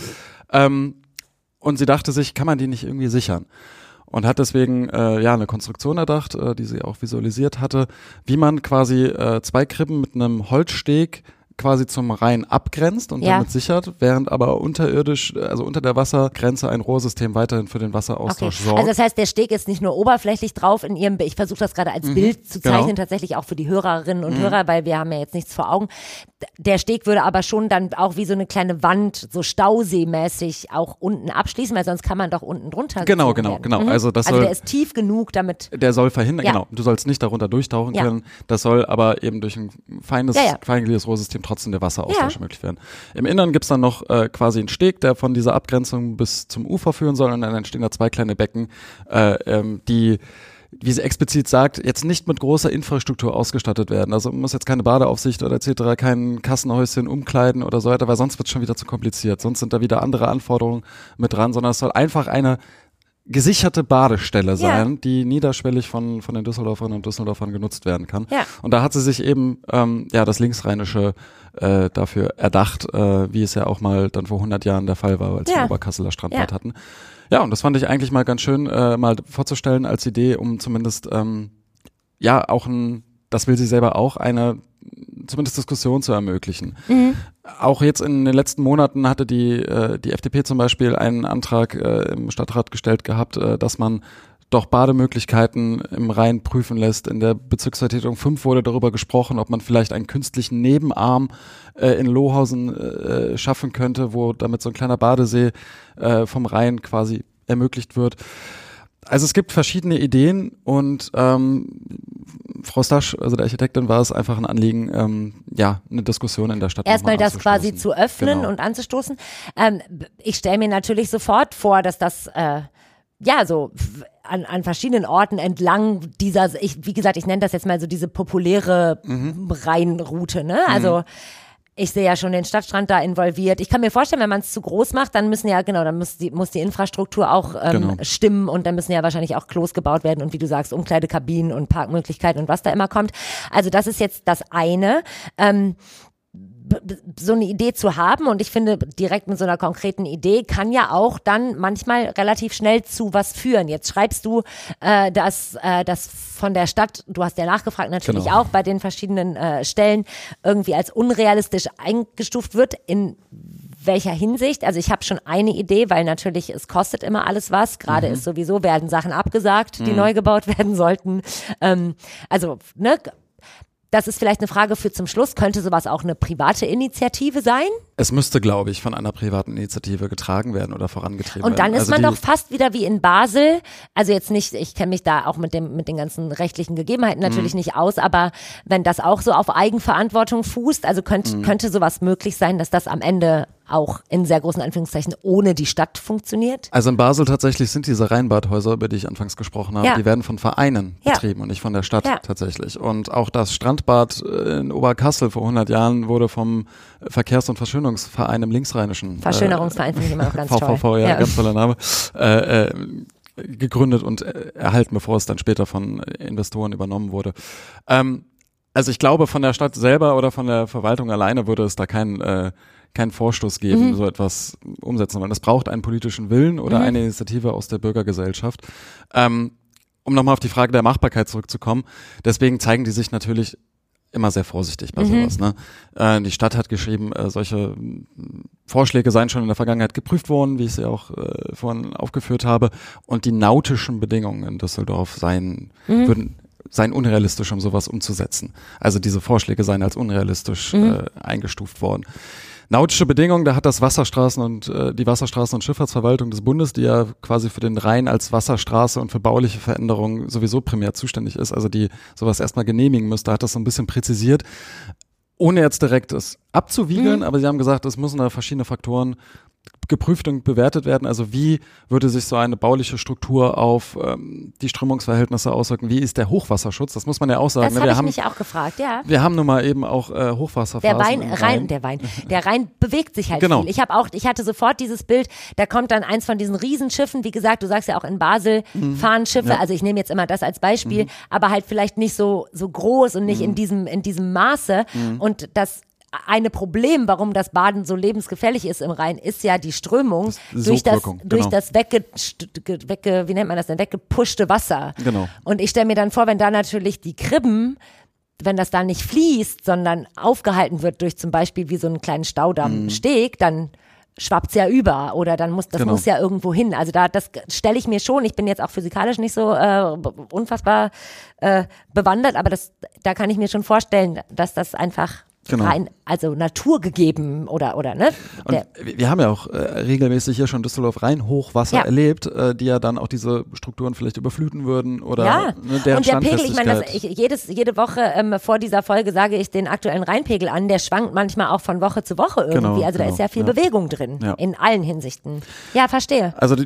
Und sie dachte sich, kann man die nicht irgendwie sichern? Und hat deswegen eine Konstruktion erdacht, die sie auch visualisiert hatte, wie man quasi 2 Kribben mit einem Holzsteg quasi zum Rhein abgrenzt und damit sichert, während aber unterirdisch, also unter der Wassergrenze ein Rohrsystem weiterhin für den Wasseraustausch sorgt. Also das heißt, der Steg ist nicht nur oberflächlich drauf in ihrem, ich versuche das gerade als Bild zu zeichnen, tatsächlich auch für die Hörerinnen und Hörer, weil wir haben ja jetzt nichts vor Augen. Der Steg würde aber schon dann auch wie so eine kleine Wand, so stauseemäßig auch unten abschließen, weil sonst kann man doch unten drunter Genau. Also der ist tief genug, damit... Der soll verhindern, genau. Du sollst nicht darunter durchtauchen können. Das soll aber eben durch ein feingliedriges Rohrsystem trotzdem der Wasseraustausch möglich werden. Im Innern gibt's dann noch quasi einen Steg, der von dieser Abgrenzung bis zum Ufer führen soll und dann entstehen da 2 kleine Becken, die wie sie explizit sagt, jetzt nicht mit großer Infrastruktur ausgestattet werden. Also muss jetzt keine Badeaufsicht oder etc., kein Kassenhäuschen umkleiden oder so weiter, weil sonst wird es schon wieder zu kompliziert. Sonst sind da wieder andere Anforderungen mit dran, sondern es soll einfach eine gesicherte Badestelle sein, die niederschwellig von den Düsseldorferinnen und Düsseldorfern genutzt werden kann. Ja. Und da hat sie sich eben das Linksrheinische dafür erdacht, wie es ja auch mal dann vor 100 Jahren der Fall war, als wir Oberkasseler Strandbad hatten. Ja, und das fand ich eigentlich mal ganz schön, mal vorzustellen als Idee, um zumindest, auch das will sie selber auch, eine zumindest Diskussion zu ermöglichen. Auch jetzt in den letzten Monaten hatte die FDP zum Beispiel einen Antrag im Stadtrat gestellt gehabt, dass man doch Bademöglichkeiten im Rhein prüfen lässt. In der Bezirksvertretung 5 wurde darüber gesprochen, ob man vielleicht einen künstlichen Nebenarm in Lohausen schaffen könnte, wo damit so ein kleiner Badesee vom Rhein quasi ermöglicht wird. Also es gibt verschiedene Ideen und Frau Stasch, also der Architektin, war es einfach ein Anliegen, eine Diskussion in der Stadt erstmal das quasi zu öffnen und anzustoßen. Ich stelle mir natürlich sofort vor, dass das so an verschiedenen Orten entlang dieser, wie gesagt, ich nenne das jetzt mal so diese populäre Rheinroute, ne? Also ich sehe ja schon den Stadtstrand da involviert. Ich kann mir vorstellen, wenn man es zu groß macht, dann müssen dann muss die Infrastruktur auch stimmen und dann müssen ja wahrscheinlich auch Klos gebaut werden und wie du sagst, Umkleidekabinen und Parkmöglichkeiten und was da immer kommt. Also das ist jetzt das eine. So eine Idee zu haben und ich finde, direkt mit so einer konkreten Idee kann ja auch dann manchmal relativ schnell zu was führen. Jetzt schreibst du, dass das von der Stadt, du hast ja nachgefragt natürlich auch bei den verschiedenen Stellen, irgendwie als unrealistisch eingestuft wird. In welcher Hinsicht? Also ich habe schon eine Idee, weil natürlich es kostet immer alles was. Gerade ist sowieso, werden Sachen abgesagt, die neu gebaut werden sollten. Das ist vielleicht eine Frage für zum Schluss. Könnte sowas auch eine private Initiative sein? Es müsste, glaube ich, von einer privaten Initiative getragen werden oder vorangetrieben werden. Und dann ist man doch fast wieder wie in Basel. Also jetzt nicht, ich kenne mich da auch mit den ganzen rechtlichen Gegebenheiten natürlich nicht aus, aber wenn das auch so auf Eigenverantwortung fußt, also könnte sowas möglich sein, dass das am Ende auch in sehr großen Anführungszeichen ohne die Stadt funktioniert? Also in Basel tatsächlich sind diese Rheinbadhäuser, über die ich anfangs gesprochen habe, die werden von Vereinen betrieben und nicht von der Stadt tatsächlich. Und auch das Strandbad in Oberkassel vor 100 Jahren wurde vom Verkehrs- und Verschönerungsverein im Linksrheinischen Verschönerungsverein finde ich immer noch ganz toll. VVV, ganz toller Name. Gegründet und erhalten, bevor es dann später von Investoren übernommen wurde. Also ich glaube, von der Stadt selber oder von der Verwaltung alleine würde es da keinen Vorstoß geben, so etwas umsetzen wollen. Es braucht einen politischen Willen oder eine Initiative aus der Bürgergesellschaft. Um nochmal auf die Frage der Machbarkeit zurückzukommen, deswegen zeigen die sich natürlich immer sehr vorsichtig bei sowas. Ne? Die Stadt hat geschrieben, solche Vorschläge seien schon in der Vergangenheit geprüft worden, wie ich sie auch vorhin aufgeführt habe, und die nautischen Bedingungen in Düsseldorf seien unrealistisch, um sowas umzusetzen. Also diese Vorschläge seien als unrealistisch eingestuft worden. Nautische Bedingungen, da hat das die Wasserstraßen- und Schifffahrtsverwaltung des Bundes, die ja quasi für den Rhein als Wasserstraße und für bauliche Veränderungen sowieso primär zuständig ist, also die sowas erstmal genehmigen müsste, hat das so ein bisschen präzisiert, ohne jetzt direkt es abzuwiegeln, aber sie haben gesagt, es müssen da verschiedene Faktoren geprüft und bewertet werden. Also wie würde sich so eine bauliche Struktur auf die Strömungsverhältnisse auswirken? Wie ist der Hochwasserschutz? Das muss man ja auch sagen. Das habe ich mich auch gefragt, ja. Wir haben nun mal eben auch Hochwasserphasen. Der Rhein bewegt sich halt viel. Ich hatte sofort dieses Bild, da kommt dann eins von diesen Riesenschiffen, wie gesagt, du sagst ja auch in Basel fahren Schiffe, also ich nehme jetzt immer das als Beispiel, aber halt vielleicht nicht so groß und nicht in diesem Maße und das eine Problem, warum das Baden so lebensgefährlich ist im Rhein, ist ja die Strömung durch das weggepuschte Wasser. Genau. Und ich stelle mir dann vor, wenn da natürlich die Kribben, wenn das da nicht fließt, sondern aufgehalten wird durch zum Beispiel wie so einen kleinen Staudammsteg, dann schwappt's ja über oder dann muss ja irgendwo hin. Also das stelle ich mir schon, ich bin jetzt auch physikalisch nicht so unfassbar bewandert, aber da kann ich mir schon vorstellen, dass das einfach rein, also naturgegeben oder ne? Und wir haben ja auch regelmäßig hier schon Düsseldorf Rhein-Hochwasser erlebt, die ja dann auch diese Strukturen vielleicht überfluten würden oder deren und der Pegel, ich meine, jede Woche vor dieser Folge sage ich den aktuellen Rheinpegel an, der schwankt manchmal auch von Woche zu Woche irgendwie, also da ist ja viel Bewegung drin, in allen Hinsichten. Ja, verstehe. Also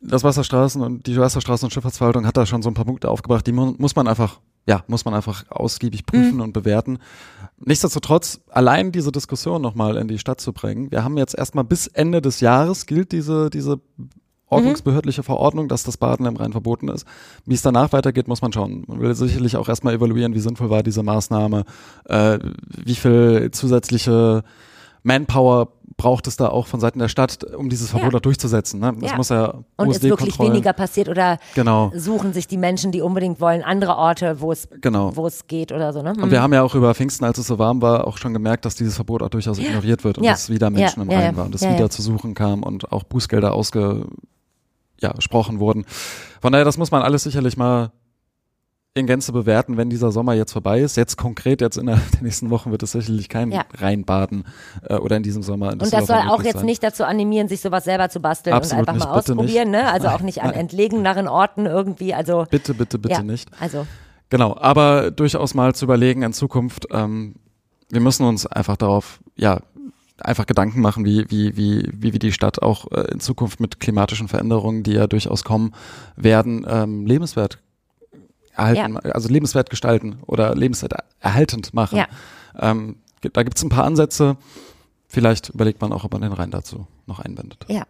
die Wasserstraßen- und Schifffahrtsverwaltung hat da schon so ein paar Punkte aufgebracht, die muss man einfach ausgiebig prüfen und bewerten. Nichtsdestotrotz, allein diese Diskussion nochmal in die Stadt zu bringen. Wir haben jetzt erstmal bis Ende des Jahres gilt diese ordnungsbehördliche Verordnung, dass das Baden im Rhein verboten ist. Wie es danach weitergeht, muss man schauen. Man will sicherlich auch erstmal evaluieren, wie sinnvoll war diese Maßnahme, wie viel zusätzliche Manpower braucht es da auch von Seiten der Stadt, um dieses Verbot auch durchzusetzen. Ne? Das muss ja und ist wirklich weniger passiert oder genau. Suchen sich die Menschen, die unbedingt wollen, andere Orte, wo es geht oder so. Ne? Und wir haben ja auch über Pfingsten, als es so warm war, auch schon gemerkt, dass dieses Verbot auch durchaus ignoriert wird und dass wieder Menschen im Rhein waren und es wieder zu suchen kam und auch Bußgelder ausgesprochen wurden. Von daher, das muss man alles sicherlich mal in Gänze bewerten, wenn dieser Sommer jetzt vorbei ist. Jetzt konkret, jetzt in der nächsten Wochen wird es sicherlich kein Rheinbaden oder in diesem Sommer. Und das soll auch jetzt nicht dazu animieren, sich sowas selber zu basteln Absolut und einfach nicht, mal ausprobieren. Ne? Also auch nicht an entlegeneren Orten irgendwie. Also bitte nicht. Also genau, aber durchaus mal zu überlegen in Zukunft, wir müssen uns einfach darauf, einfach Gedanken machen, wie wir die Stadt auch in Zukunft mit klimatischen Veränderungen, die ja durchaus kommen werden, lebenswert erhalten, also lebenswert gestalten oder lebenswert erhaltend machen. Ja. Da gibt es ein paar Ansätze. Vielleicht überlegt man auch, ob man den Rhein dazu noch einbindet. Ja.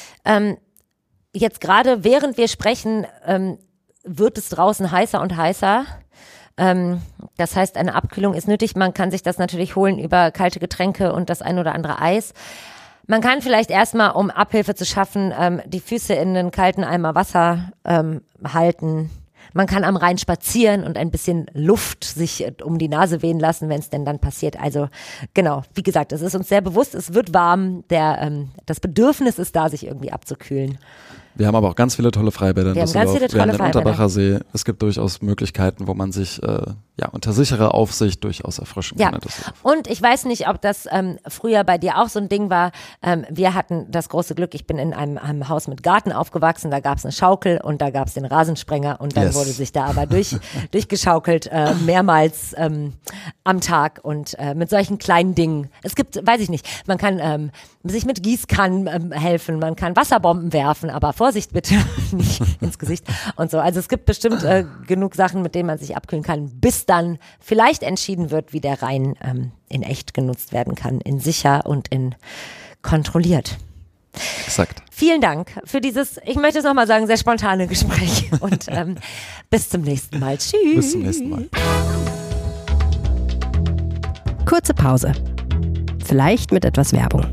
Jetzt gerade während wir sprechen, wird es draußen heißer und heißer. Das heißt, eine Abkühlung ist nötig. Man kann sich das natürlich holen über kalte Getränke und das ein oder andere Eis. Man kann vielleicht erstmal, um Abhilfe zu schaffen, die Füße in einen kalten Eimer Wasser halten. Man kann am Rhein spazieren und ein bisschen Luft sich um die Nase wehen lassen, wenn es denn dann passiert. Also genau, wie gesagt, es ist uns sehr bewusst, es wird warm, das Bedürfnis ist da, sich irgendwie abzukühlen. Wir haben aber auch ganz viele tolle Freibäder in Düsseldorf. Wir haben den Unterbacher See. Es gibt durchaus Möglichkeiten, wo man sich unter sicherer Aufsicht durchaus erfrischen kann. Und ich weiß nicht, ob das früher bei dir auch so ein Ding war. Wir hatten das große Glück, ich bin in einem Haus mit Garten aufgewachsen, da gab es eine Schaukel und da gab es den Rasensprenger und dann wurde sich da aber durchgeschaukelt, mehrmals am Tag und mit solchen kleinen Dingen. Es gibt, weiß ich nicht, man kann sich mit Gießkannen helfen, man kann Wasserbomben werfen, aber Vorsicht bitte, nicht ins Gesicht und so. Also es gibt bestimmt genug Sachen, mit denen man sich abkühlen kann, bis dann vielleicht entschieden wird, wie der Rhein in echt genutzt werden kann, in sicher und in kontrolliert. Exakt. Vielen Dank für dieses, ich möchte es nochmal sagen, sehr spontane Gespräch und bis zum nächsten Mal. Tschüss. Bis zum nächsten Mal. Kurze Pause. Vielleicht mit etwas Werbung.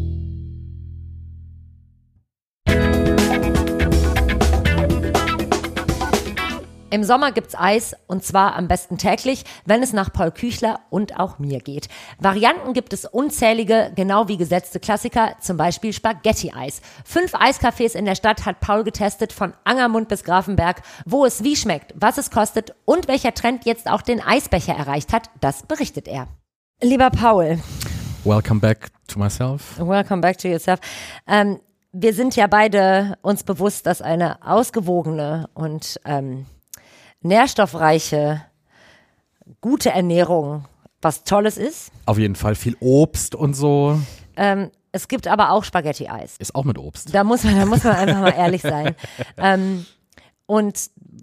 Im Sommer gibt's Eis und zwar am besten täglich, wenn es nach Paul Küchler und auch mir geht. Varianten gibt es unzählige, genau wie gesetzte Klassiker, zum Beispiel Spaghetti-Eis. 5 Eiscafés in der Stadt hat Paul getestet, von Angermund bis Grafenberg. Wo es wie schmeckt, was es kostet und welcher Trend jetzt auch den Eisbecher erreicht hat, das berichtet er. Lieber Paul. Welcome back to myself. Welcome back to yourself. Wir sind ja beide uns bewusst, dass eine ausgewogene und nährstoffreiche, gute Ernährung was Tolles ist. Auf jeden Fall viel Obst und so. Es gibt aber auch Spaghetti-Eis. Ist auch mit Obst. Da muss man einfach mal ehrlich sein. Und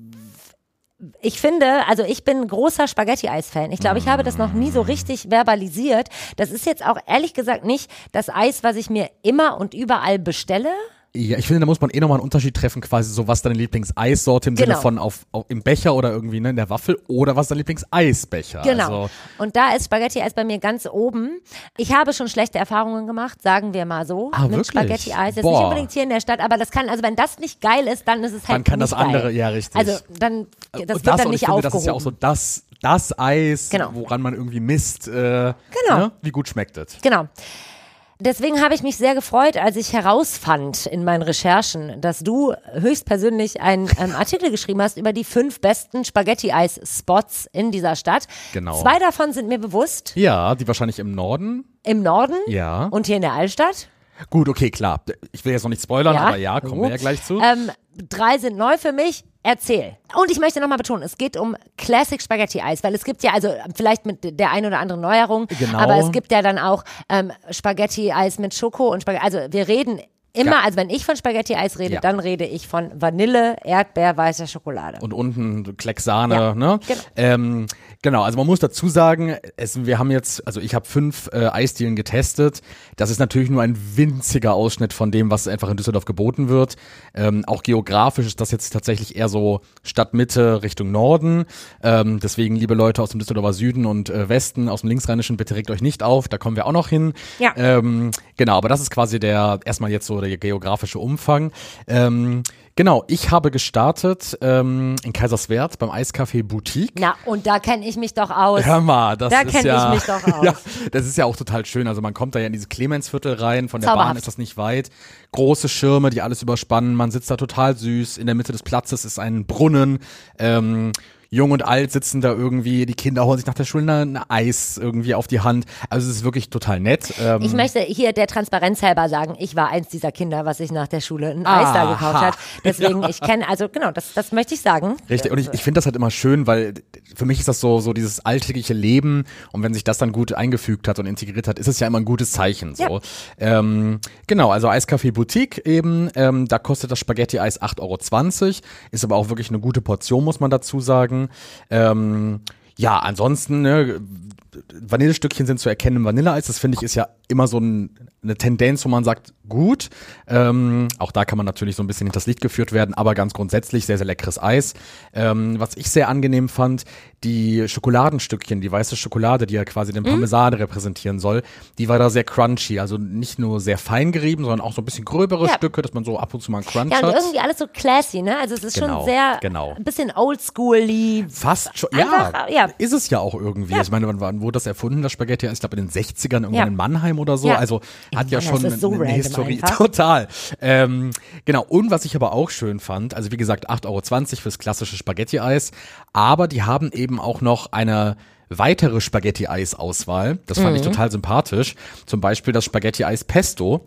ich finde, also ich bin großer Spaghetti-Eis-Fan. Ich glaube, ich habe das noch nie so richtig verbalisiert. Das ist jetzt auch ehrlich gesagt nicht das Eis, was ich mir immer und überall bestelle. Ja, ich finde, da muss man nochmal einen Unterschied treffen, quasi so, was deine Lieblingseissorte im Sinne von im Becher oder irgendwie in der Waffel oder was dein Lieblingseisbecher. Genau. Also, und da ist Spaghetti-Eis bei mir ganz oben. Ich habe schon schlechte Erfahrungen gemacht, sagen wir mal so, mit wirklich? Spaghetti-Eis. Jetzt nicht unbedingt hier in der Stadt, aber das kann, also wenn das nicht geil ist, dann ist es halt dann kann nicht das andere, geil. ja richtig. Also dann, das und wird dann nicht ich finde, aufgehoben. das ist ja auch so das Eis, Genau. woran man irgendwie misst, Genau. ne? Wie gut schmeckt es. Genau. Deswegen habe ich mich sehr gefreut, als ich herausfand in meinen Recherchen, dass du höchstpersönlich einen Artikel geschrieben hast über die 5 besten Spaghetti-Eis-Spots in dieser Stadt. Genau. 2 davon sind mir bewusst. Ja, die wahrscheinlich im Norden. Im Norden Ja. und hier in der Altstadt. Gut, okay, klar. Ich will jetzt noch nicht spoilern, Ja. aber ja, kommen wir ja gleich zu. 3 sind neu für mich. Erzähl. Und ich möchte nochmal betonen, es geht um Classic Spaghetti Eis, weil es gibt ja, also vielleicht mit der ein oder anderen Neuerung, Genau. aber es gibt ja dann auch Spaghetti Eis mit Schoko und Spaghetti, also wir reden Immer, also wenn ich von Spaghetti-Eis rede, dann rede ich von Vanille, Erdbeer, weißer Schokolade. Und unten Klecks Sahne, ne? Genau. Genau, also man muss dazu sagen, wir haben jetzt, also ich habe 5 Eisdielen getestet. Das ist natürlich nur ein winziger Ausschnitt von dem, was einfach in Düsseldorf geboten wird. Auch geografisch ist das jetzt tatsächlich eher so Stadtmitte Richtung Norden. Deswegen, liebe Leute aus dem Düsseldorfer Süden und Westen, aus dem Linksrheinischen, bitte regt euch nicht auf, da kommen wir auch noch hin. Ja. Genau, aber das ist quasi erstmal jetzt so der geografische Umfang. Genau, ich habe gestartet in Kaiserswerth beim Eiscafé Boutique. Na, und da kenne ich mich doch aus. Hör mal, das ist ja... Da kenne ich mich doch aus. Ja, das ist ja auch total schön. Also man kommt da ja in dieses Clemensviertel rein, von der Zauberhaft. Bahn ist das nicht weit. Große Schirme, die alles überspannen. Man sitzt da total süß. In der Mitte des Platzes ist ein Brunnen. Jung und alt sitzen da irgendwie, die Kinder holen sich nach der Schule ein Eis irgendwie auf die Hand. Also es ist wirklich total nett. Ich möchte hier der Transparenz halber sagen, ich war eins dieser Kinder, was sich nach der Schule ein Eis da gekauft hat. Deswegen, ich kenne, also genau, das möchte ich sagen. Richtig, und ich finde das halt immer schön, weil für mich ist das so dieses alltägliche Leben und wenn sich das dann gut eingefügt hat und integriert hat, ist es ja immer ein gutes Zeichen. So. Ja. Genau, also Eiscafé Boutique eben, da kostet das Spaghetti-Eis 8,20 €, ist aber auch wirklich eine gute Portion, muss man dazu sagen. Ja, ansonsten, ne, Vanillestückchen sind zu erkennen im Vanilleeis. Das finde ich ist ja immer so eine Tendenz, wo man sagt, gut. Auch da kann man natürlich so ein bisschen hinters Licht geführt werden, aber ganz grundsätzlich sehr, sehr leckeres Eis. Was ich sehr angenehm fand, die Schokoladenstückchen, die weiße Schokolade, die ja quasi den Parmesan repräsentieren soll, die war da sehr crunchy. Also nicht nur sehr fein gerieben, sondern auch so ein bisschen gröbere Stücke, dass man so ab und zu mal einen Crunch hat. Ja, und irgendwie alles so classy, ne? Also es ist schon sehr, ein bisschen oldschool-y. Fast schon, einfach, ja, ist es ja auch irgendwie. Ja. Ich meine, wann wurde das erfunden, das Spaghetti? Ich glaube in den 60ern irgendwann in Mannheim oder so. Ja. Also hat ja schon eine Historie. Einfach. Total. Genau. Und was ich aber auch schön fand, also wie gesagt 8,20 € fürs klassische Spaghetti-Eis, aber die haben eben auch noch eine weitere Spaghetti-Eis-Auswahl. Das fand ich total sympathisch. Zum Beispiel das Spaghetti-Eis Pesto.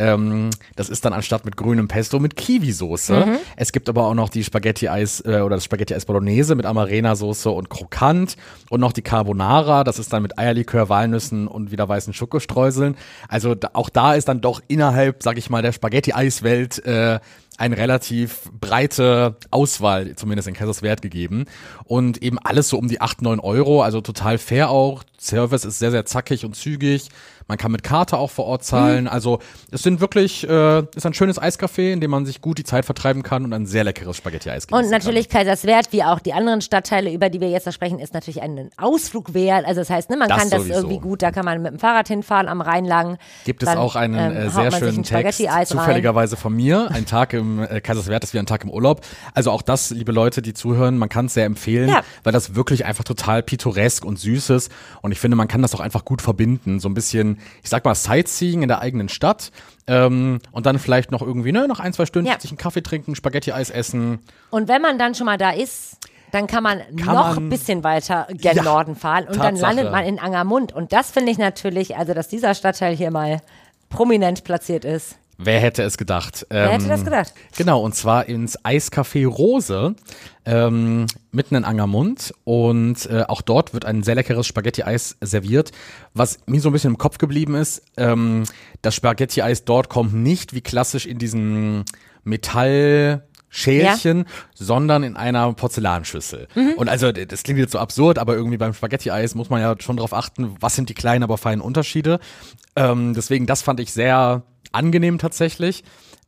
Das ist dann anstatt mit grünem Pesto mit Kiwi-Soße. Es gibt aber auch noch die Spaghetti-Eis oder das Spaghetti-Eis Bolognese mit Amarena-Soße und Krokant und noch die Carbonara. Das ist dann mit Eierlikör, Walnüssen und wieder weißen Schokostreuseln. Also auch da ist dann doch innerhalb, sag ich mal, der Spaghetti-Eis-Welt eine relativ breite Auswahl, zumindest in Kaiserswerth, gegeben. Und eben alles so um die 8-9 €, also total fair auch. Service ist sehr, sehr zackig und zügig. Man kann mit Karte auch vor Ort zahlen. Also es sind wirklich, ist ein schönes Eiscafé, in dem man sich gut die Zeit vertreiben kann und ein sehr leckeres Spaghetti-Eis genießen Und natürlich kann. Kaiserswerth, wie auch die anderen Stadtteile, über die wir jetzt noch sprechen, ist natürlich ein Ausflug wert. Also das heißt, ne, man kann das irgendwie gut, da kann man mit dem Fahrrad hinfahren am Rhein lang. Gibt es auch einen sehr schönen Text, zufälligerweise von mir, ein Tag im Kaiserswerth ist wie ein Tag im Urlaub. Also auch das, liebe Leute, die zuhören, man kann es sehr empfehlen, weil das wirklich einfach total pittoresk und süß ist. Und ich finde, man kann das auch einfach gut verbinden. So ein bisschen, ich sag mal, Sightseeing in der eigenen Stadt und dann vielleicht noch irgendwie, noch 1-2 Stunden sich einen Kaffee trinken, Spaghetti-Eis essen. Und wenn man dann schon mal da ist, dann kann man noch ein bisschen weiter gen Norden fahren und dann landet man in Angermund. Und das finde ich natürlich, also dass dieser Stadtteil hier mal prominent platziert ist. Wer hätte es gedacht? Wer hätte das gedacht? Genau, und zwar ins Eiscafé Rose, mitten in Angermund. Und auch dort wird ein sehr leckeres Spaghetti-Eis serviert. Was mir so ein bisschen im Kopf geblieben ist, das Spaghetti-Eis dort kommt nicht wie klassisch in diesen Metallschälchen, sondern in einer Porzellanschüssel. Und also, das klingt jetzt so absurd, aber irgendwie beim Spaghetti-Eis muss man ja schon drauf achten, was sind die kleinen, aber feinen Unterschiede. Deswegen, das fand ich sehr angenehm tatsächlich.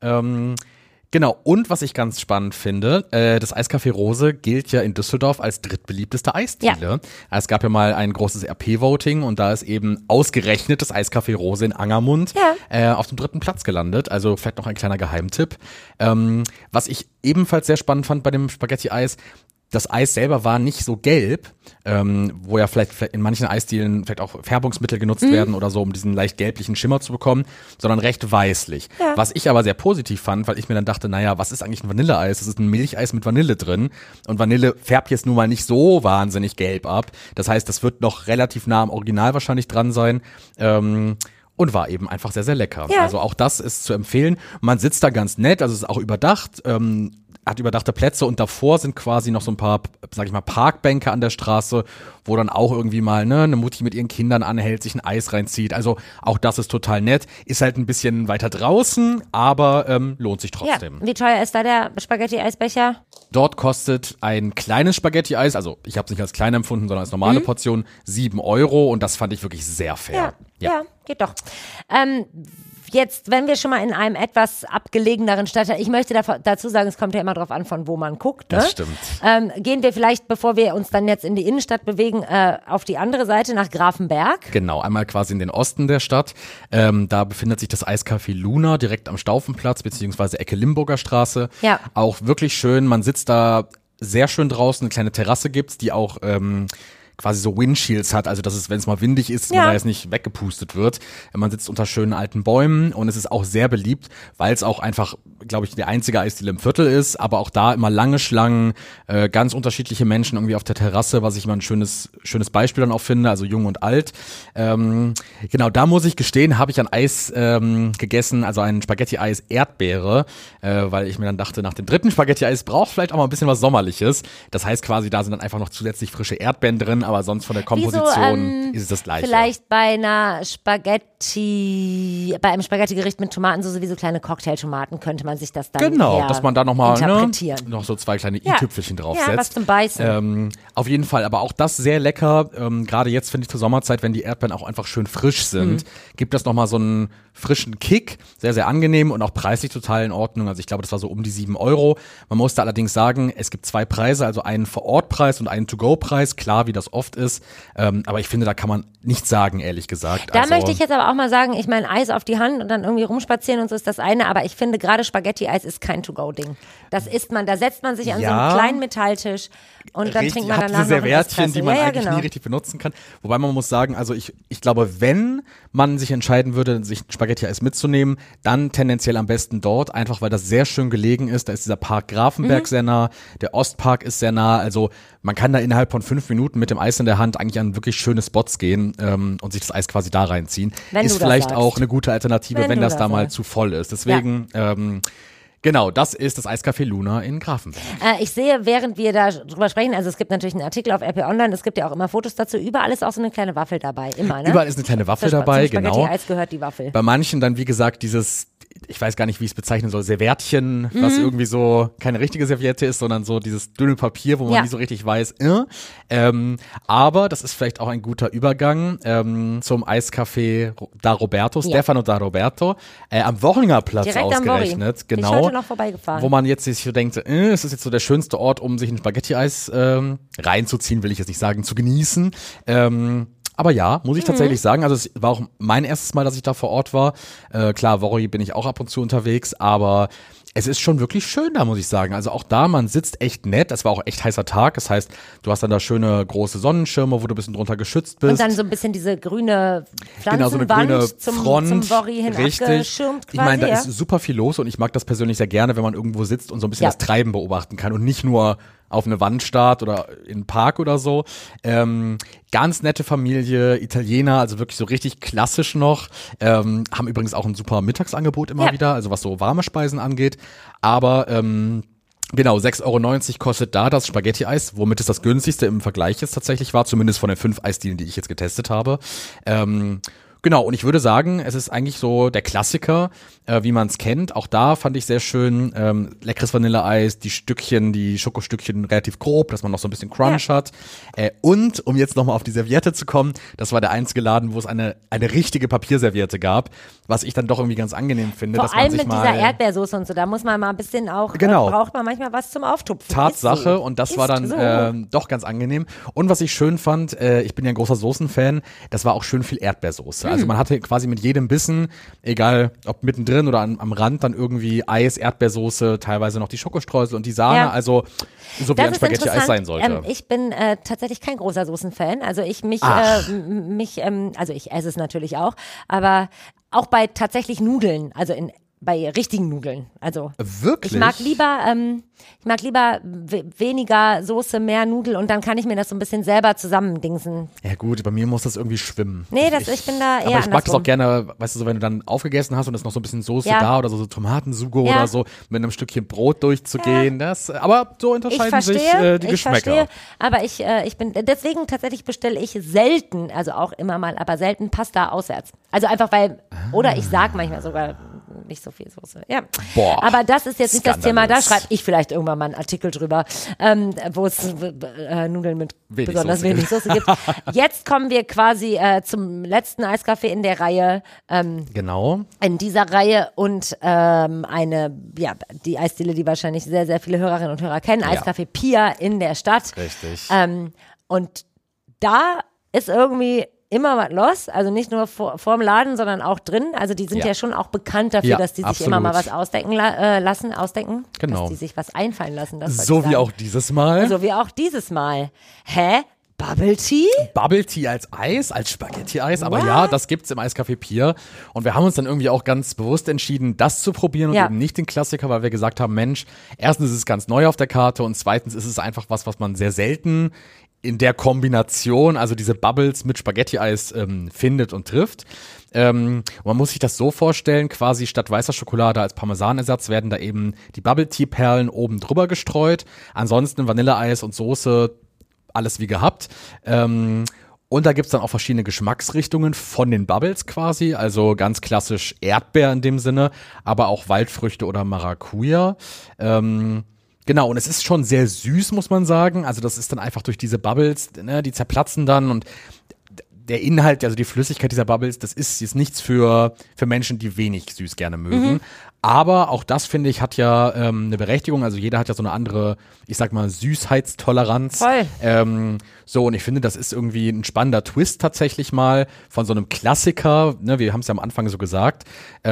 Genau, und was ich ganz spannend finde, das Eiscafé Rose gilt ja in Düsseldorf als drittbeliebteste Eisdiele. Ja. Es gab ja mal ein großes RP-Voting und da ist eben ausgerechnet das Eiscafé Rose in Angermund auf dem 3. Platz gelandet. Also vielleicht noch ein kleiner Geheimtipp. Was ich ebenfalls sehr spannend fand bei dem Spaghetti-Eis, das Eis selber war nicht so gelb, wo ja vielleicht in manchen Eisdielen vielleicht auch Färbungsmittel genutzt werden oder so, um diesen leicht gelblichen Schimmer zu bekommen, sondern recht weißlich. Ja. Was ich aber sehr positiv fand, weil ich mir dann dachte, naja, was ist eigentlich ein Vanilleeis? Das ist ein Milcheis mit Vanille drin und Vanille färbt jetzt nun mal nicht so wahnsinnig gelb ab. Das heißt, das wird noch relativ nah am Original wahrscheinlich dran sein. Und war eben einfach sehr, sehr lecker. Ja. Also auch das ist zu empfehlen. Man sitzt da ganz nett, also es ist auch überdacht. hat überdachte Plätze und davor sind quasi noch so ein paar, sag ich mal, Parkbänke an der Straße, wo dann auch irgendwie mal eine Mutti mit ihren Kindern anhält, sich ein Eis reinzieht. Also auch das ist total nett. Ist halt ein bisschen weiter draußen, aber lohnt sich trotzdem. Ja. Wie teuer ist da der Spaghetti-Eisbecher? Dort kostet ein kleines Spaghetti-Eis, also ich habe es nicht als klein empfunden, sondern als normale Portion, 7 € und das fand ich wirklich sehr fair. Ja, geht doch. Jetzt, wenn wir schon mal in einem etwas abgelegeneren Stadtteil, ich möchte dazu sagen, es kommt ja immer drauf an, von wo man guckt. Ne? Das stimmt. Gehen wir vielleicht, bevor wir uns dann jetzt in die Innenstadt bewegen, auf die andere Seite nach Grafenberg. Genau, einmal quasi in den Osten der Stadt. Da befindet sich das Eiscafé Luna direkt am Staufenplatz, beziehungsweise Ecke Limburger Straße. Ja. Auch wirklich schön, man sitzt da sehr schön draußen, eine kleine Terrasse gibt's, die auch quasi so Windshields hat, also dass es, wenn es mal windig ist, man da jetzt nicht weggepustet wird. Man sitzt unter schönen alten Bäumen und es ist auch sehr beliebt, weil es auch einfach, glaube ich, der einzige Eisdiele im Viertel ist, aber auch da immer lange Schlangen, ganz unterschiedliche Menschen irgendwie auf der Terrasse, was ich immer ein schönes Beispiel dann auch finde, also jung und alt. Genau, da muss ich gestehen, habe ich ein Eis gegessen, also ein Spaghetti-Eis Erdbeere, weil ich mir dann dachte, nach dem dritten Spaghetti-Eis braucht vielleicht auch mal ein bisschen was Sommerliches. Das heißt quasi, da sind dann einfach noch zusätzlich frische Erdbeeren drin, aber sonst von der Komposition ist es das Gleiche. Vielleicht bei einem Spaghetti-Gericht mit Tomatensauce wie so kleine Cocktailtomaten könnte man sich das dann dass man da nochmal interpretieren. noch so 2 kleine i-Tüpfelchen draufsetzt. Ja, was zum Beißen. Auf jeden Fall, aber auch das sehr lecker. Gerade jetzt finde ich zur Sommerzeit, wenn die Erdbeeren auch einfach schön frisch sind, gibt das nochmal so einen frischen Kick. Sehr, sehr angenehm und auch preislich total in Ordnung. Also ich glaube, das war so um die 7 €. Man musste allerdings sagen, es gibt 2 Preise, also einen Vor-Ort-Preis und einen To-Go-Preis. Klar, wie das oft ist. Aber ich finde, da kann man nichts sagen, ehrlich gesagt. Da möchte ich jetzt aber auch mal sagen, ich meine, Eis auf die Hand und dann irgendwie rumspazieren und so ist das eine, aber ich finde gerade Spaghetti-Eis ist kein To-Go-Ding. Das isst man, da setzt man sich an so einen kleinen Metalltisch und dann trinkt man danach diese noch ein Serviettchen, Espresso. die man eigentlich nie richtig benutzen kann. Wobei man muss sagen, also ich glaube, wenn man sich entscheiden würde, sich Spaghetti-Eis mitzunehmen, dann tendenziell am besten dort, einfach weil das sehr schön gelegen ist. Da ist dieser Park Grafenberg sehr nah, der Ostpark ist sehr nah, also man kann da innerhalb von 5 Minuten mit dem Eis in der Hand eigentlich an wirklich schöne Spots gehen und sich das Eis quasi da reinziehen. Ist vielleicht auch eine gute Alternative, wenn das da mal zu voll ist. Deswegen, genau, das ist das Eiscafé Luna in Grafenberg. Ich sehe, während wir da drüber sprechen, also es gibt natürlich einen Artikel auf RP Online, es gibt ja auch immer Fotos dazu, überall ist auch so eine kleine Waffel dabei, immer, ne? Überall ist eine kleine Waffel dabei, genau. Zum Spaghetti-Eis gehört die Waffel. Bei manchen dann, wie gesagt, dieses, ich weiß gar nicht, wie ich es bezeichnen soll, Serviettchen, was irgendwie so keine richtige Serviette ist, sondern so dieses dünne Papier, wo man nie so richtig weiß. Aber das ist vielleicht auch ein guter Übergang zum Eiscafé da Roberto, Stefano da Roberto, am Wochinger-Platz direkt ausgerechnet. Bin ich heute noch vorbeigefahren. Wo man jetzt sich so denkt, es ist jetzt so der schönste Ort, um sich ein Spaghetti-Eis reinzuziehen, will ich jetzt nicht sagen, zu genießen. Aber ja, muss ich tatsächlich sagen, also es war auch mein erstes Mal, dass ich da vor Ort war. Klar, Worry bin ich auch ab und zu unterwegs, aber es ist schon wirklich schön da, muss ich sagen. Also auch da, man sitzt echt nett. Es war auch echt heißer Tag. Das heißt, du hast dann da schöne große Sonnenschirme, wo du ein bisschen drunter geschützt bist. Und dann so ein bisschen diese grüne Pflanzenwand genau, so eine grüne Front, zum Worry hin abgeschirmt quasi. Ich meine, da ist super viel los und ich mag das persönlich sehr gerne, wenn man irgendwo sitzt und so ein bisschen das Treiben beobachten kann und nicht nur auf eine Wand starrt oder in einen Park oder so. Ganz nette Familie, Italiener, also wirklich so richtig klassisch noch. Haben übrigens auch ein super Mittagsangebot immer wieder, also was so warme Speisen angeht. Aber genau, 6,90 € kostet da das Spaghetti-Eis, womit es das günstigste im Vergleich jetzt tatsächlich war, zumindest von den 5 Eisdielen, die ich jetzt getestet habe. Genau, und ich würde sagen, es ist eigentlich so der Klassiker, wie man es kennt. Auch da fand ich sehr schön, leckeres Vanilleeis, die Schokostückchen relativ grob, dass man noch so ein bisschen Crunch hat. Und, um jetzt nochmal auf die Serviette zu kommen, das war der einzige Laden, wo es eine richtige Papierserviette gab, was ich dann doch irgendwie ganz angenehm finde. Vor dass man allem sich mit dieser Erdbeersoße und so, da muss man mal ein bisschen auch, braucht man manchmal was zum Auftupfen. Tatsache, und das war dann doch ganz angenehm. Und was ich schön fand, ich bin ja ein großer Soßenfan, das war auch schön viel Erdbeersoße. Also man hatte quasi mit jedem Bissen, egal ob mittendrin oder am Rand, dann irgendwie Eis, Erdbeersoße, teilweise noch die Schokostreusel und die Sahne, also so wie ein Spaghetti-Eis sein sollte. Ich bin tatsächlich kein großer Soßenfan, also ich esse es natürlich auch, aber auch bei tatsächlich Nudeln, also in bei richtigen Nudeln. Also Wirklich? ich mag lieber weniger Soße, mehr Nudel und dann kann ich mir das so ein bisschen selber zusammendingsen. Ja gut, bei mir muss das irgendwie schwimmen. Nee, ich bin da eher aber ich mag das auch andersrum. gerne, weißt du, so wenn du dann aufgegessen hast und ist noch so ein bisschen Soße da oder so Tomatensugo Ja. oder so, mit einem Stückchen Brot durchzugehen. Aber so unterscheiden sich die Geschmäcker. Ich verstehe, aber ich bin, deswegen tatsächlich bestelle ich selten, also auch immer mal, aber selten Pasta auswärts. Also einfach weil, oder ich sag manchmal sogar nicht so viel Soße. Ja. Boah, aber das ist jetzt nicht das Thema, da skandalös. schreibe ich vielleicht irgendwann mal einen Artikel drüber, wo es Nudeln mit besonders wenig Soße gibt. Jetzt kommen wir quasi zum letzten Eiskaffee in der Reihe. Genau. In dieser Reihe und die Eisdiele, die wahrscheinlich sehr, sehr viele Hörerinnen und Hörer kennen, Eiskaffee Pia in der Stadt. Richtig. Und da ist irgendwie immer was los, also nicht nur vorm Laden, sondern auch drin. Also die sind ja schon auch bekannt dafür, dass die sich absolut. immer mal was ausdenken, Genau. dass die sich was einfallen lassen. Das wollte So ich wie sagen. auch dieses Mal. So wie auch dieses Mal. Hä? Bubble Tea? Bubble Tea als Eis, als Spaghetti-Eis, aber ja, das gibt's im Eiscafé Pia. Und wir haben uns dann irgendwie auch ganz bewusst entschieden, das zu probieren und eben nicht den Klassiker, weil wir gesagt haben, Mensch, erstens ist es ganz neu auf der Karte und zweitens ist es einfach was man sehr selten in der Kombination, also diese Bubbles mit Spaghetti-Eis findet und trifft. Und man muss sich das so vorstellen, quasi statt weißer Schokolade als Parmesanersatz werden da eben die Bubble-Tea-Perlen oben drüber gestreut. Ansonsten Vanilleeis und Soße, alles wie gehabt. Und da gibt's dann auch verschiedene Geschmacksrichtungen von den Bubbles quasi, also ganz klassisch Erdbeer in dem Sinne, aber auch Waldfrüchte oder Maracuja. Genau, und es ist schon sehr süß, muss man sagen. Also das ist dann einfach durch diese Bubbles, ne, die zerplatzen dann und der Inhalt, also die Flüssigkeit dieser Bubbles, das ist jetzt nichts für Menschen, die wenig süß gerne mögen. Aber auch das, finde ich, hat ja eine Berechtigung. Also jeder hat ja so eine andere, ich sag mal, Süßheitstoleranz. Voll. So, und ich finde, das ist irgendwie ein spannender Twist tatsächlich mal von so einem Klassiker. Ne, wir haben es ja am Anfang so gesagt.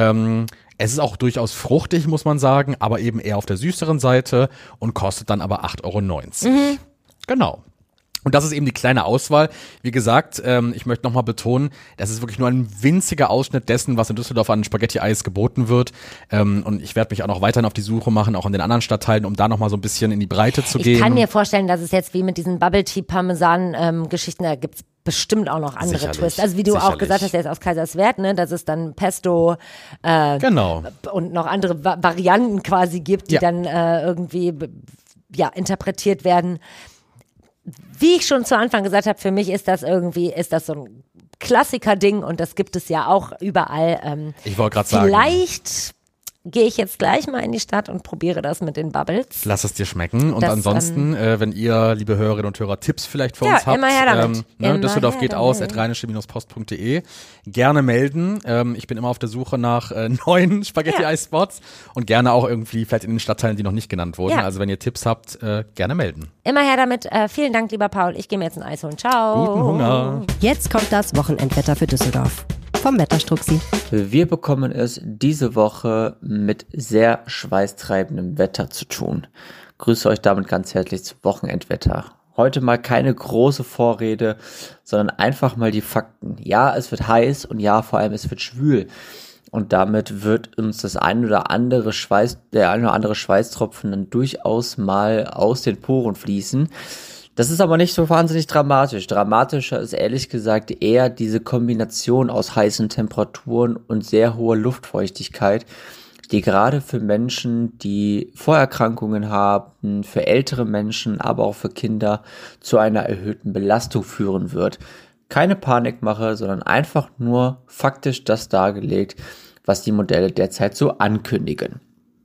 Es ist auch durchaus fruchtig, muss man sagen, aber eben eher auf der süßeren Seite und kostet dann aber 8,90 €. Genau. Und das ist eben die kleine Auswahl. Wie gesagt, ich möchte nochmal betonen, das ist wirklich nur ein winziger Ausschnitt dessen, was in Düsseldorf an Spaghetti-Eis geboten wird. Und ich werde mich auch noch weiterhin auf die Suche machen, auch in den anderen Stadtteilen, um da nochmal so ein bisschen in die Breite zu gehen. Ich kann mir vorstellen, dass es jetzt wie mit diesen Bubble-Tea-Parmesan-Geschichten, da gibt's bestimmt auch noch andere Sicherlich, Twists. Also wie du auch gesagt hast, jetzt aus Kaiserswerth, ne, dass es dann Pesto Genau. und noch andere Varianten quasi gibt, die dann irgendwie interpretiert werden. Wie ich schon zu Anfang gesagt habe, für mich ist das so ein Klassiker-Ding und das gibt es ja auch überall. Ich wollte gerade sagen. Vielleicht gehe ich jetzt gleich mal in die Stadt und probiere das mit den Bubbles. Lass es dir schmecken. Und Das, ansonsten, wenn ihr, liebe Hörerinnen und Hörer, Tipps vielleicht für Ja, uns habt, immer her damit. Immer Düsseldorf her geht damit. aus, @rheinische-post.de, gerne melden. Ich bin immer auf der Suche nach neuen Spaghetti-Eis-Spots und gerne auch irgendwie vielleicht in den Stadtteilen, die noch nicht genannt wurden. Ja. Also wenn ihr Tipps habt, gerne melden. Immer her damit. Vielen Dank, lieber Paul. Ich gehe mir jetzt ein Eis holen. Ciao. Guten Hunger. Jetzt kommt das Wochenendwetter für Düsseldorf. Vom Wetterstruxi. Wir bekommen es diese Woche mit sehr schweißtreibendem Wetter zu tun. Grüße euch damit ganz herzlich zum Wochenendwetter. Heute mal keine große Vorrede, sondern einfach mal die Fakten. Ja, es wird heiß und ja, vor allem es wird schwül. Und damit wird uns der ein oder andere Schweißtropfen dann durchaus mal aus den Poren fließen. Das ist aber nicht so wahnsinnig dramatisch. Dramatischer ist ehrlich gesagt eher diese Kombination aus heißen Temperaturen und sehr hoher Luftfeuchtigkeit, die gerade für Menschen, die Vorerkrankungen haben, für ältere Menschen, aber auch für Kinder zu einer erhöhten Belastung führen wird. Keine Panikmache, sondern einfach nur faktisch das dargelegt, was die Modelle derzeit so ankündigen.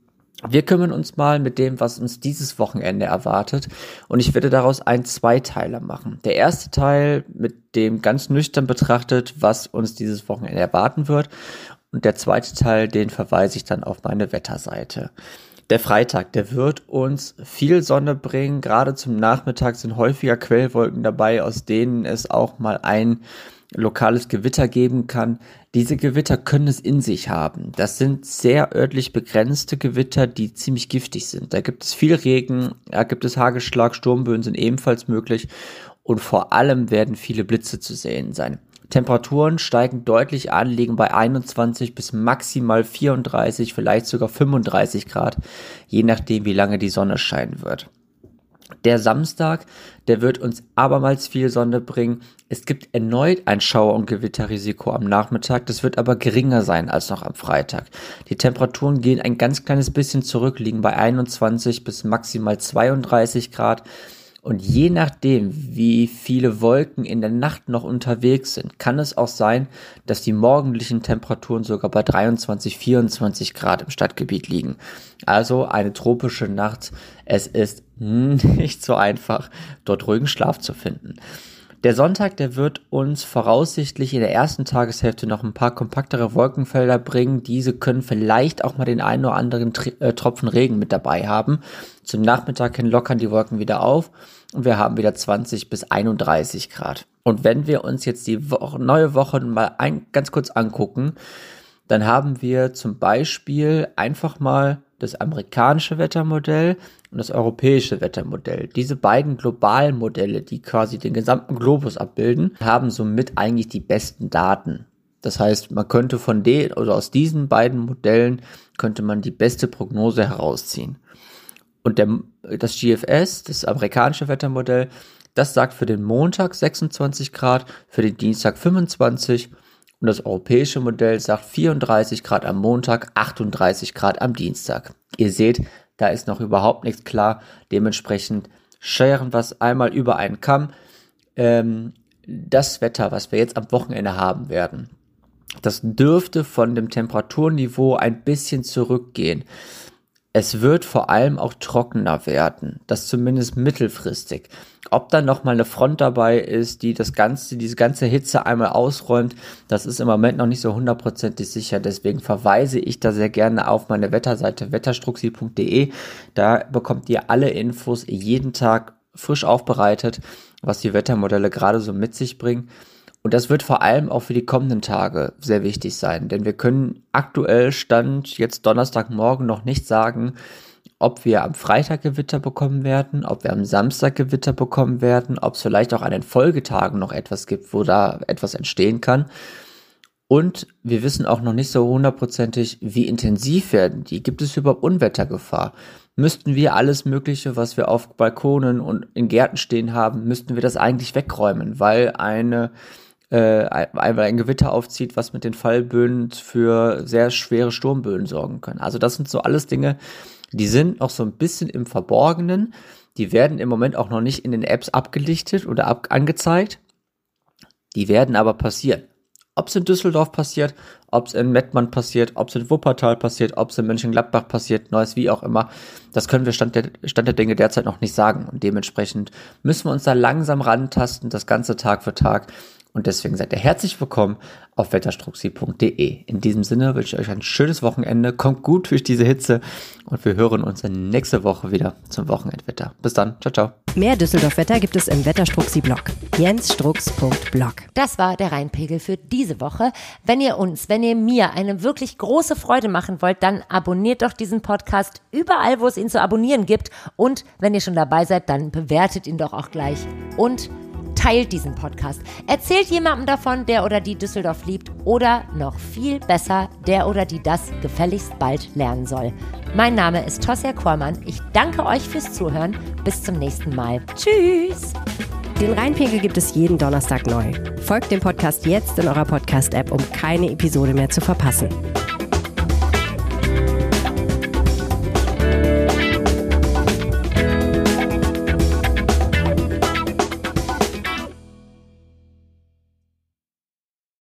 Wir kümmern uns mal mit dem, was uns dieses Wochenende erwartet, und ich werde daraus einen Zweiteiler machen. Der erste Teil mit dem ganz nüchtern betrachtet, was uns dieses Wochenende erwarten wird, und der zweite Teil, den verweise ich dann auf meine Wetterseite. Der Freitag, der wird uns viel Sonne bringen, gerade zum Nachmittag sind häufiger Quellwolken dabei, aus denen es auch mal ein lokales Gewitter geben kann. Diese Gewitter können es in sich haben. Das sind sehr örtlich begrenzte Gewitter, die ziemlich giftig sind. Da gibt es viel Regen, da gibt es Hagelschlag, Sturmböen sind ebenfalls möglich und vor allem werden viele Blitze zu sehen sein. Temperaturen steigen deutlich an, liegen bei 21 bis maximal 34, vielleicht sogar 35 Grad, je nachdem, wie lange die Sonne scheinen wird. Der Samstag, der wird uns abermals viel Sonne bringen. Es gibt erneut ein Schauer- und Gewitterrisiko am Nachmittag. Das wird aber geringer sein als noch am Freitag. Die Temperaturen gehen ein ganz kleines bisschen zurück, liegen bei 21 bis maximal 32 Grad. Und je nachdem, wie viele Wolken in der Nacht noch unterwegs sind, kann es auch sein, dass die morgendlichen Temperaturen sogar bei 23, 24 Grad im Stadtgebiet liegen. Also eine tropische Nacht. Es ist nicht so einfach, dort ruhigen Schlaf zu finden. Der Sonntag, der wird uns voraussichtlich in der ersten Tageshälfte noch ein paar kompaktere Wolkenfelder bringen. Diese können vielleicht auch mal den einen oder anderen Tropfen Regen mit dabei haben. Zum Nachmittag hin lockern die Wolken wieder auf und wir haben wieder 20 bis 31 Grad. Und wenn wir uns jetzt die neue Woche mal ganz kurz angucken, dann haben wir zum Beispiel einfach mal das amerikanische Wettermodell und das europäische Wettermodell. Diese beiden globalen Modelle, die quasi den gesamten Globus abbilden, haben somit eigentlich die besten Daten. Das heißt, man könnte aus diesen beiden Modellen könnte man die beste Prognose herausziehen. Und das GFS, das amerikanische Wettermodell, das sagt für den Montag 26 Grad, für den Dienstag 25 und das europäische Modell sagt 34 Grad am Montag, 38 Grad am Dienstag. Ihr seht, da ist noch überhaupt nichts klar. Dementsprechend scheren wir es einmal über einen Kamm. Das Wetter, was wir jetzt am Wochenende haben werden, das dürfte von dem Temperaturniveau ein bisschen zurückgehen. Es wird vor allem auch trockener werden, das zumindest mittelfristig. Ob dann nochmal eine Front dabei ist, die diese ganze Hitze einmal ausräumt, das ist im Moment noch nicht so 100% sicher. Deswegen verweise ich da sehr gerne auf meine Wetterseite wetterstruxi.de. Da bekommt ihr alle Infos jeden Tag frisch aufbereitet, was die Wettermodelle gerade so mit sich bringen. Und das wird vor allem auch für die kommenden Tage sehr wichtig sein, denn wir können aktuell Stand jetzt Donnerstagmorgen noch nicht sagen, ob wir am Freitag Gewitter bekommen werden, ob wir am Samstag Gewitter bekommen werden, ob es vielleicht auch an den Folgetagen noch etwas gibt, wo da etwas entstehen kann. Und wir wissen auch noch nicht so 100%, wie intensiv werden die. Gibt es überhaupt Unwettergefahr? Müssten wir alles Mögliche, was wir auf Balkonen und in Gärten stehen haben, müssten wir das eigentlich wegräumen, weil ein Gewitter aufzieht, was mit den Fallböen für sehr schwere Sturmböen sorgen können. Also das sind so alles Dinge, die sind noch so ein bisschen im Verborgenen. Die werden im Moment auch noch nicht in den Apps abgelichtet oder angezeigt. Die werden aber passieren. Ob es in Düsseldorf passiert, ob es in Mettmann passiert, ob es in Wuppertal passiert, ob es in Mönchengladbach passiert, Neuss, wie auch immer, das können wir Stand der Dinge derzeit noch nicht sagen. Und dementsprechend müssen wir uns da langsam rantasten, das Ganze Tag für Tag. Und deswegen seid ihr herzlich willkommen auf wetterstruxi.de. In diesem Sinne wünsche ich euch ein schönes Wochenende. Kommt gut durch diese Hitze und wir hören uns dann nächste Woche wieder zum Wochenendwetter. Bis dann. Ciao, ciao. Mehr Düsseldorf-Wetter gibt es im Wetterstruxi-Blog. jensstrux.blog. Das war der Rheinpegel für diese Woche. Wenn ihr mir eine wirklich große Freude machen wollt, dann abonniert doch diesen Podcast überall, wo es ihn zu abonnieren gibt. Und wenn ihr schon dabei seid, dann bewertet ihn doch auch gleich. Und teilt diesen Podcast. Erzählt jemandem davon, der oder die Düsseldorf liebt oder noch viel besser, der oder die das gefälligst bald lernen soll. Mein Name ist Tosja Kormann. Ich danke euch fürs Zuhören. Bis zum nächsten Mal. Tschüss! Den Rheinpegel gibt es jeden Donnerstag neu. Folgt dem Podcast jetzt in eurer Podcast-App, um keine Episode mehr zu verpassen.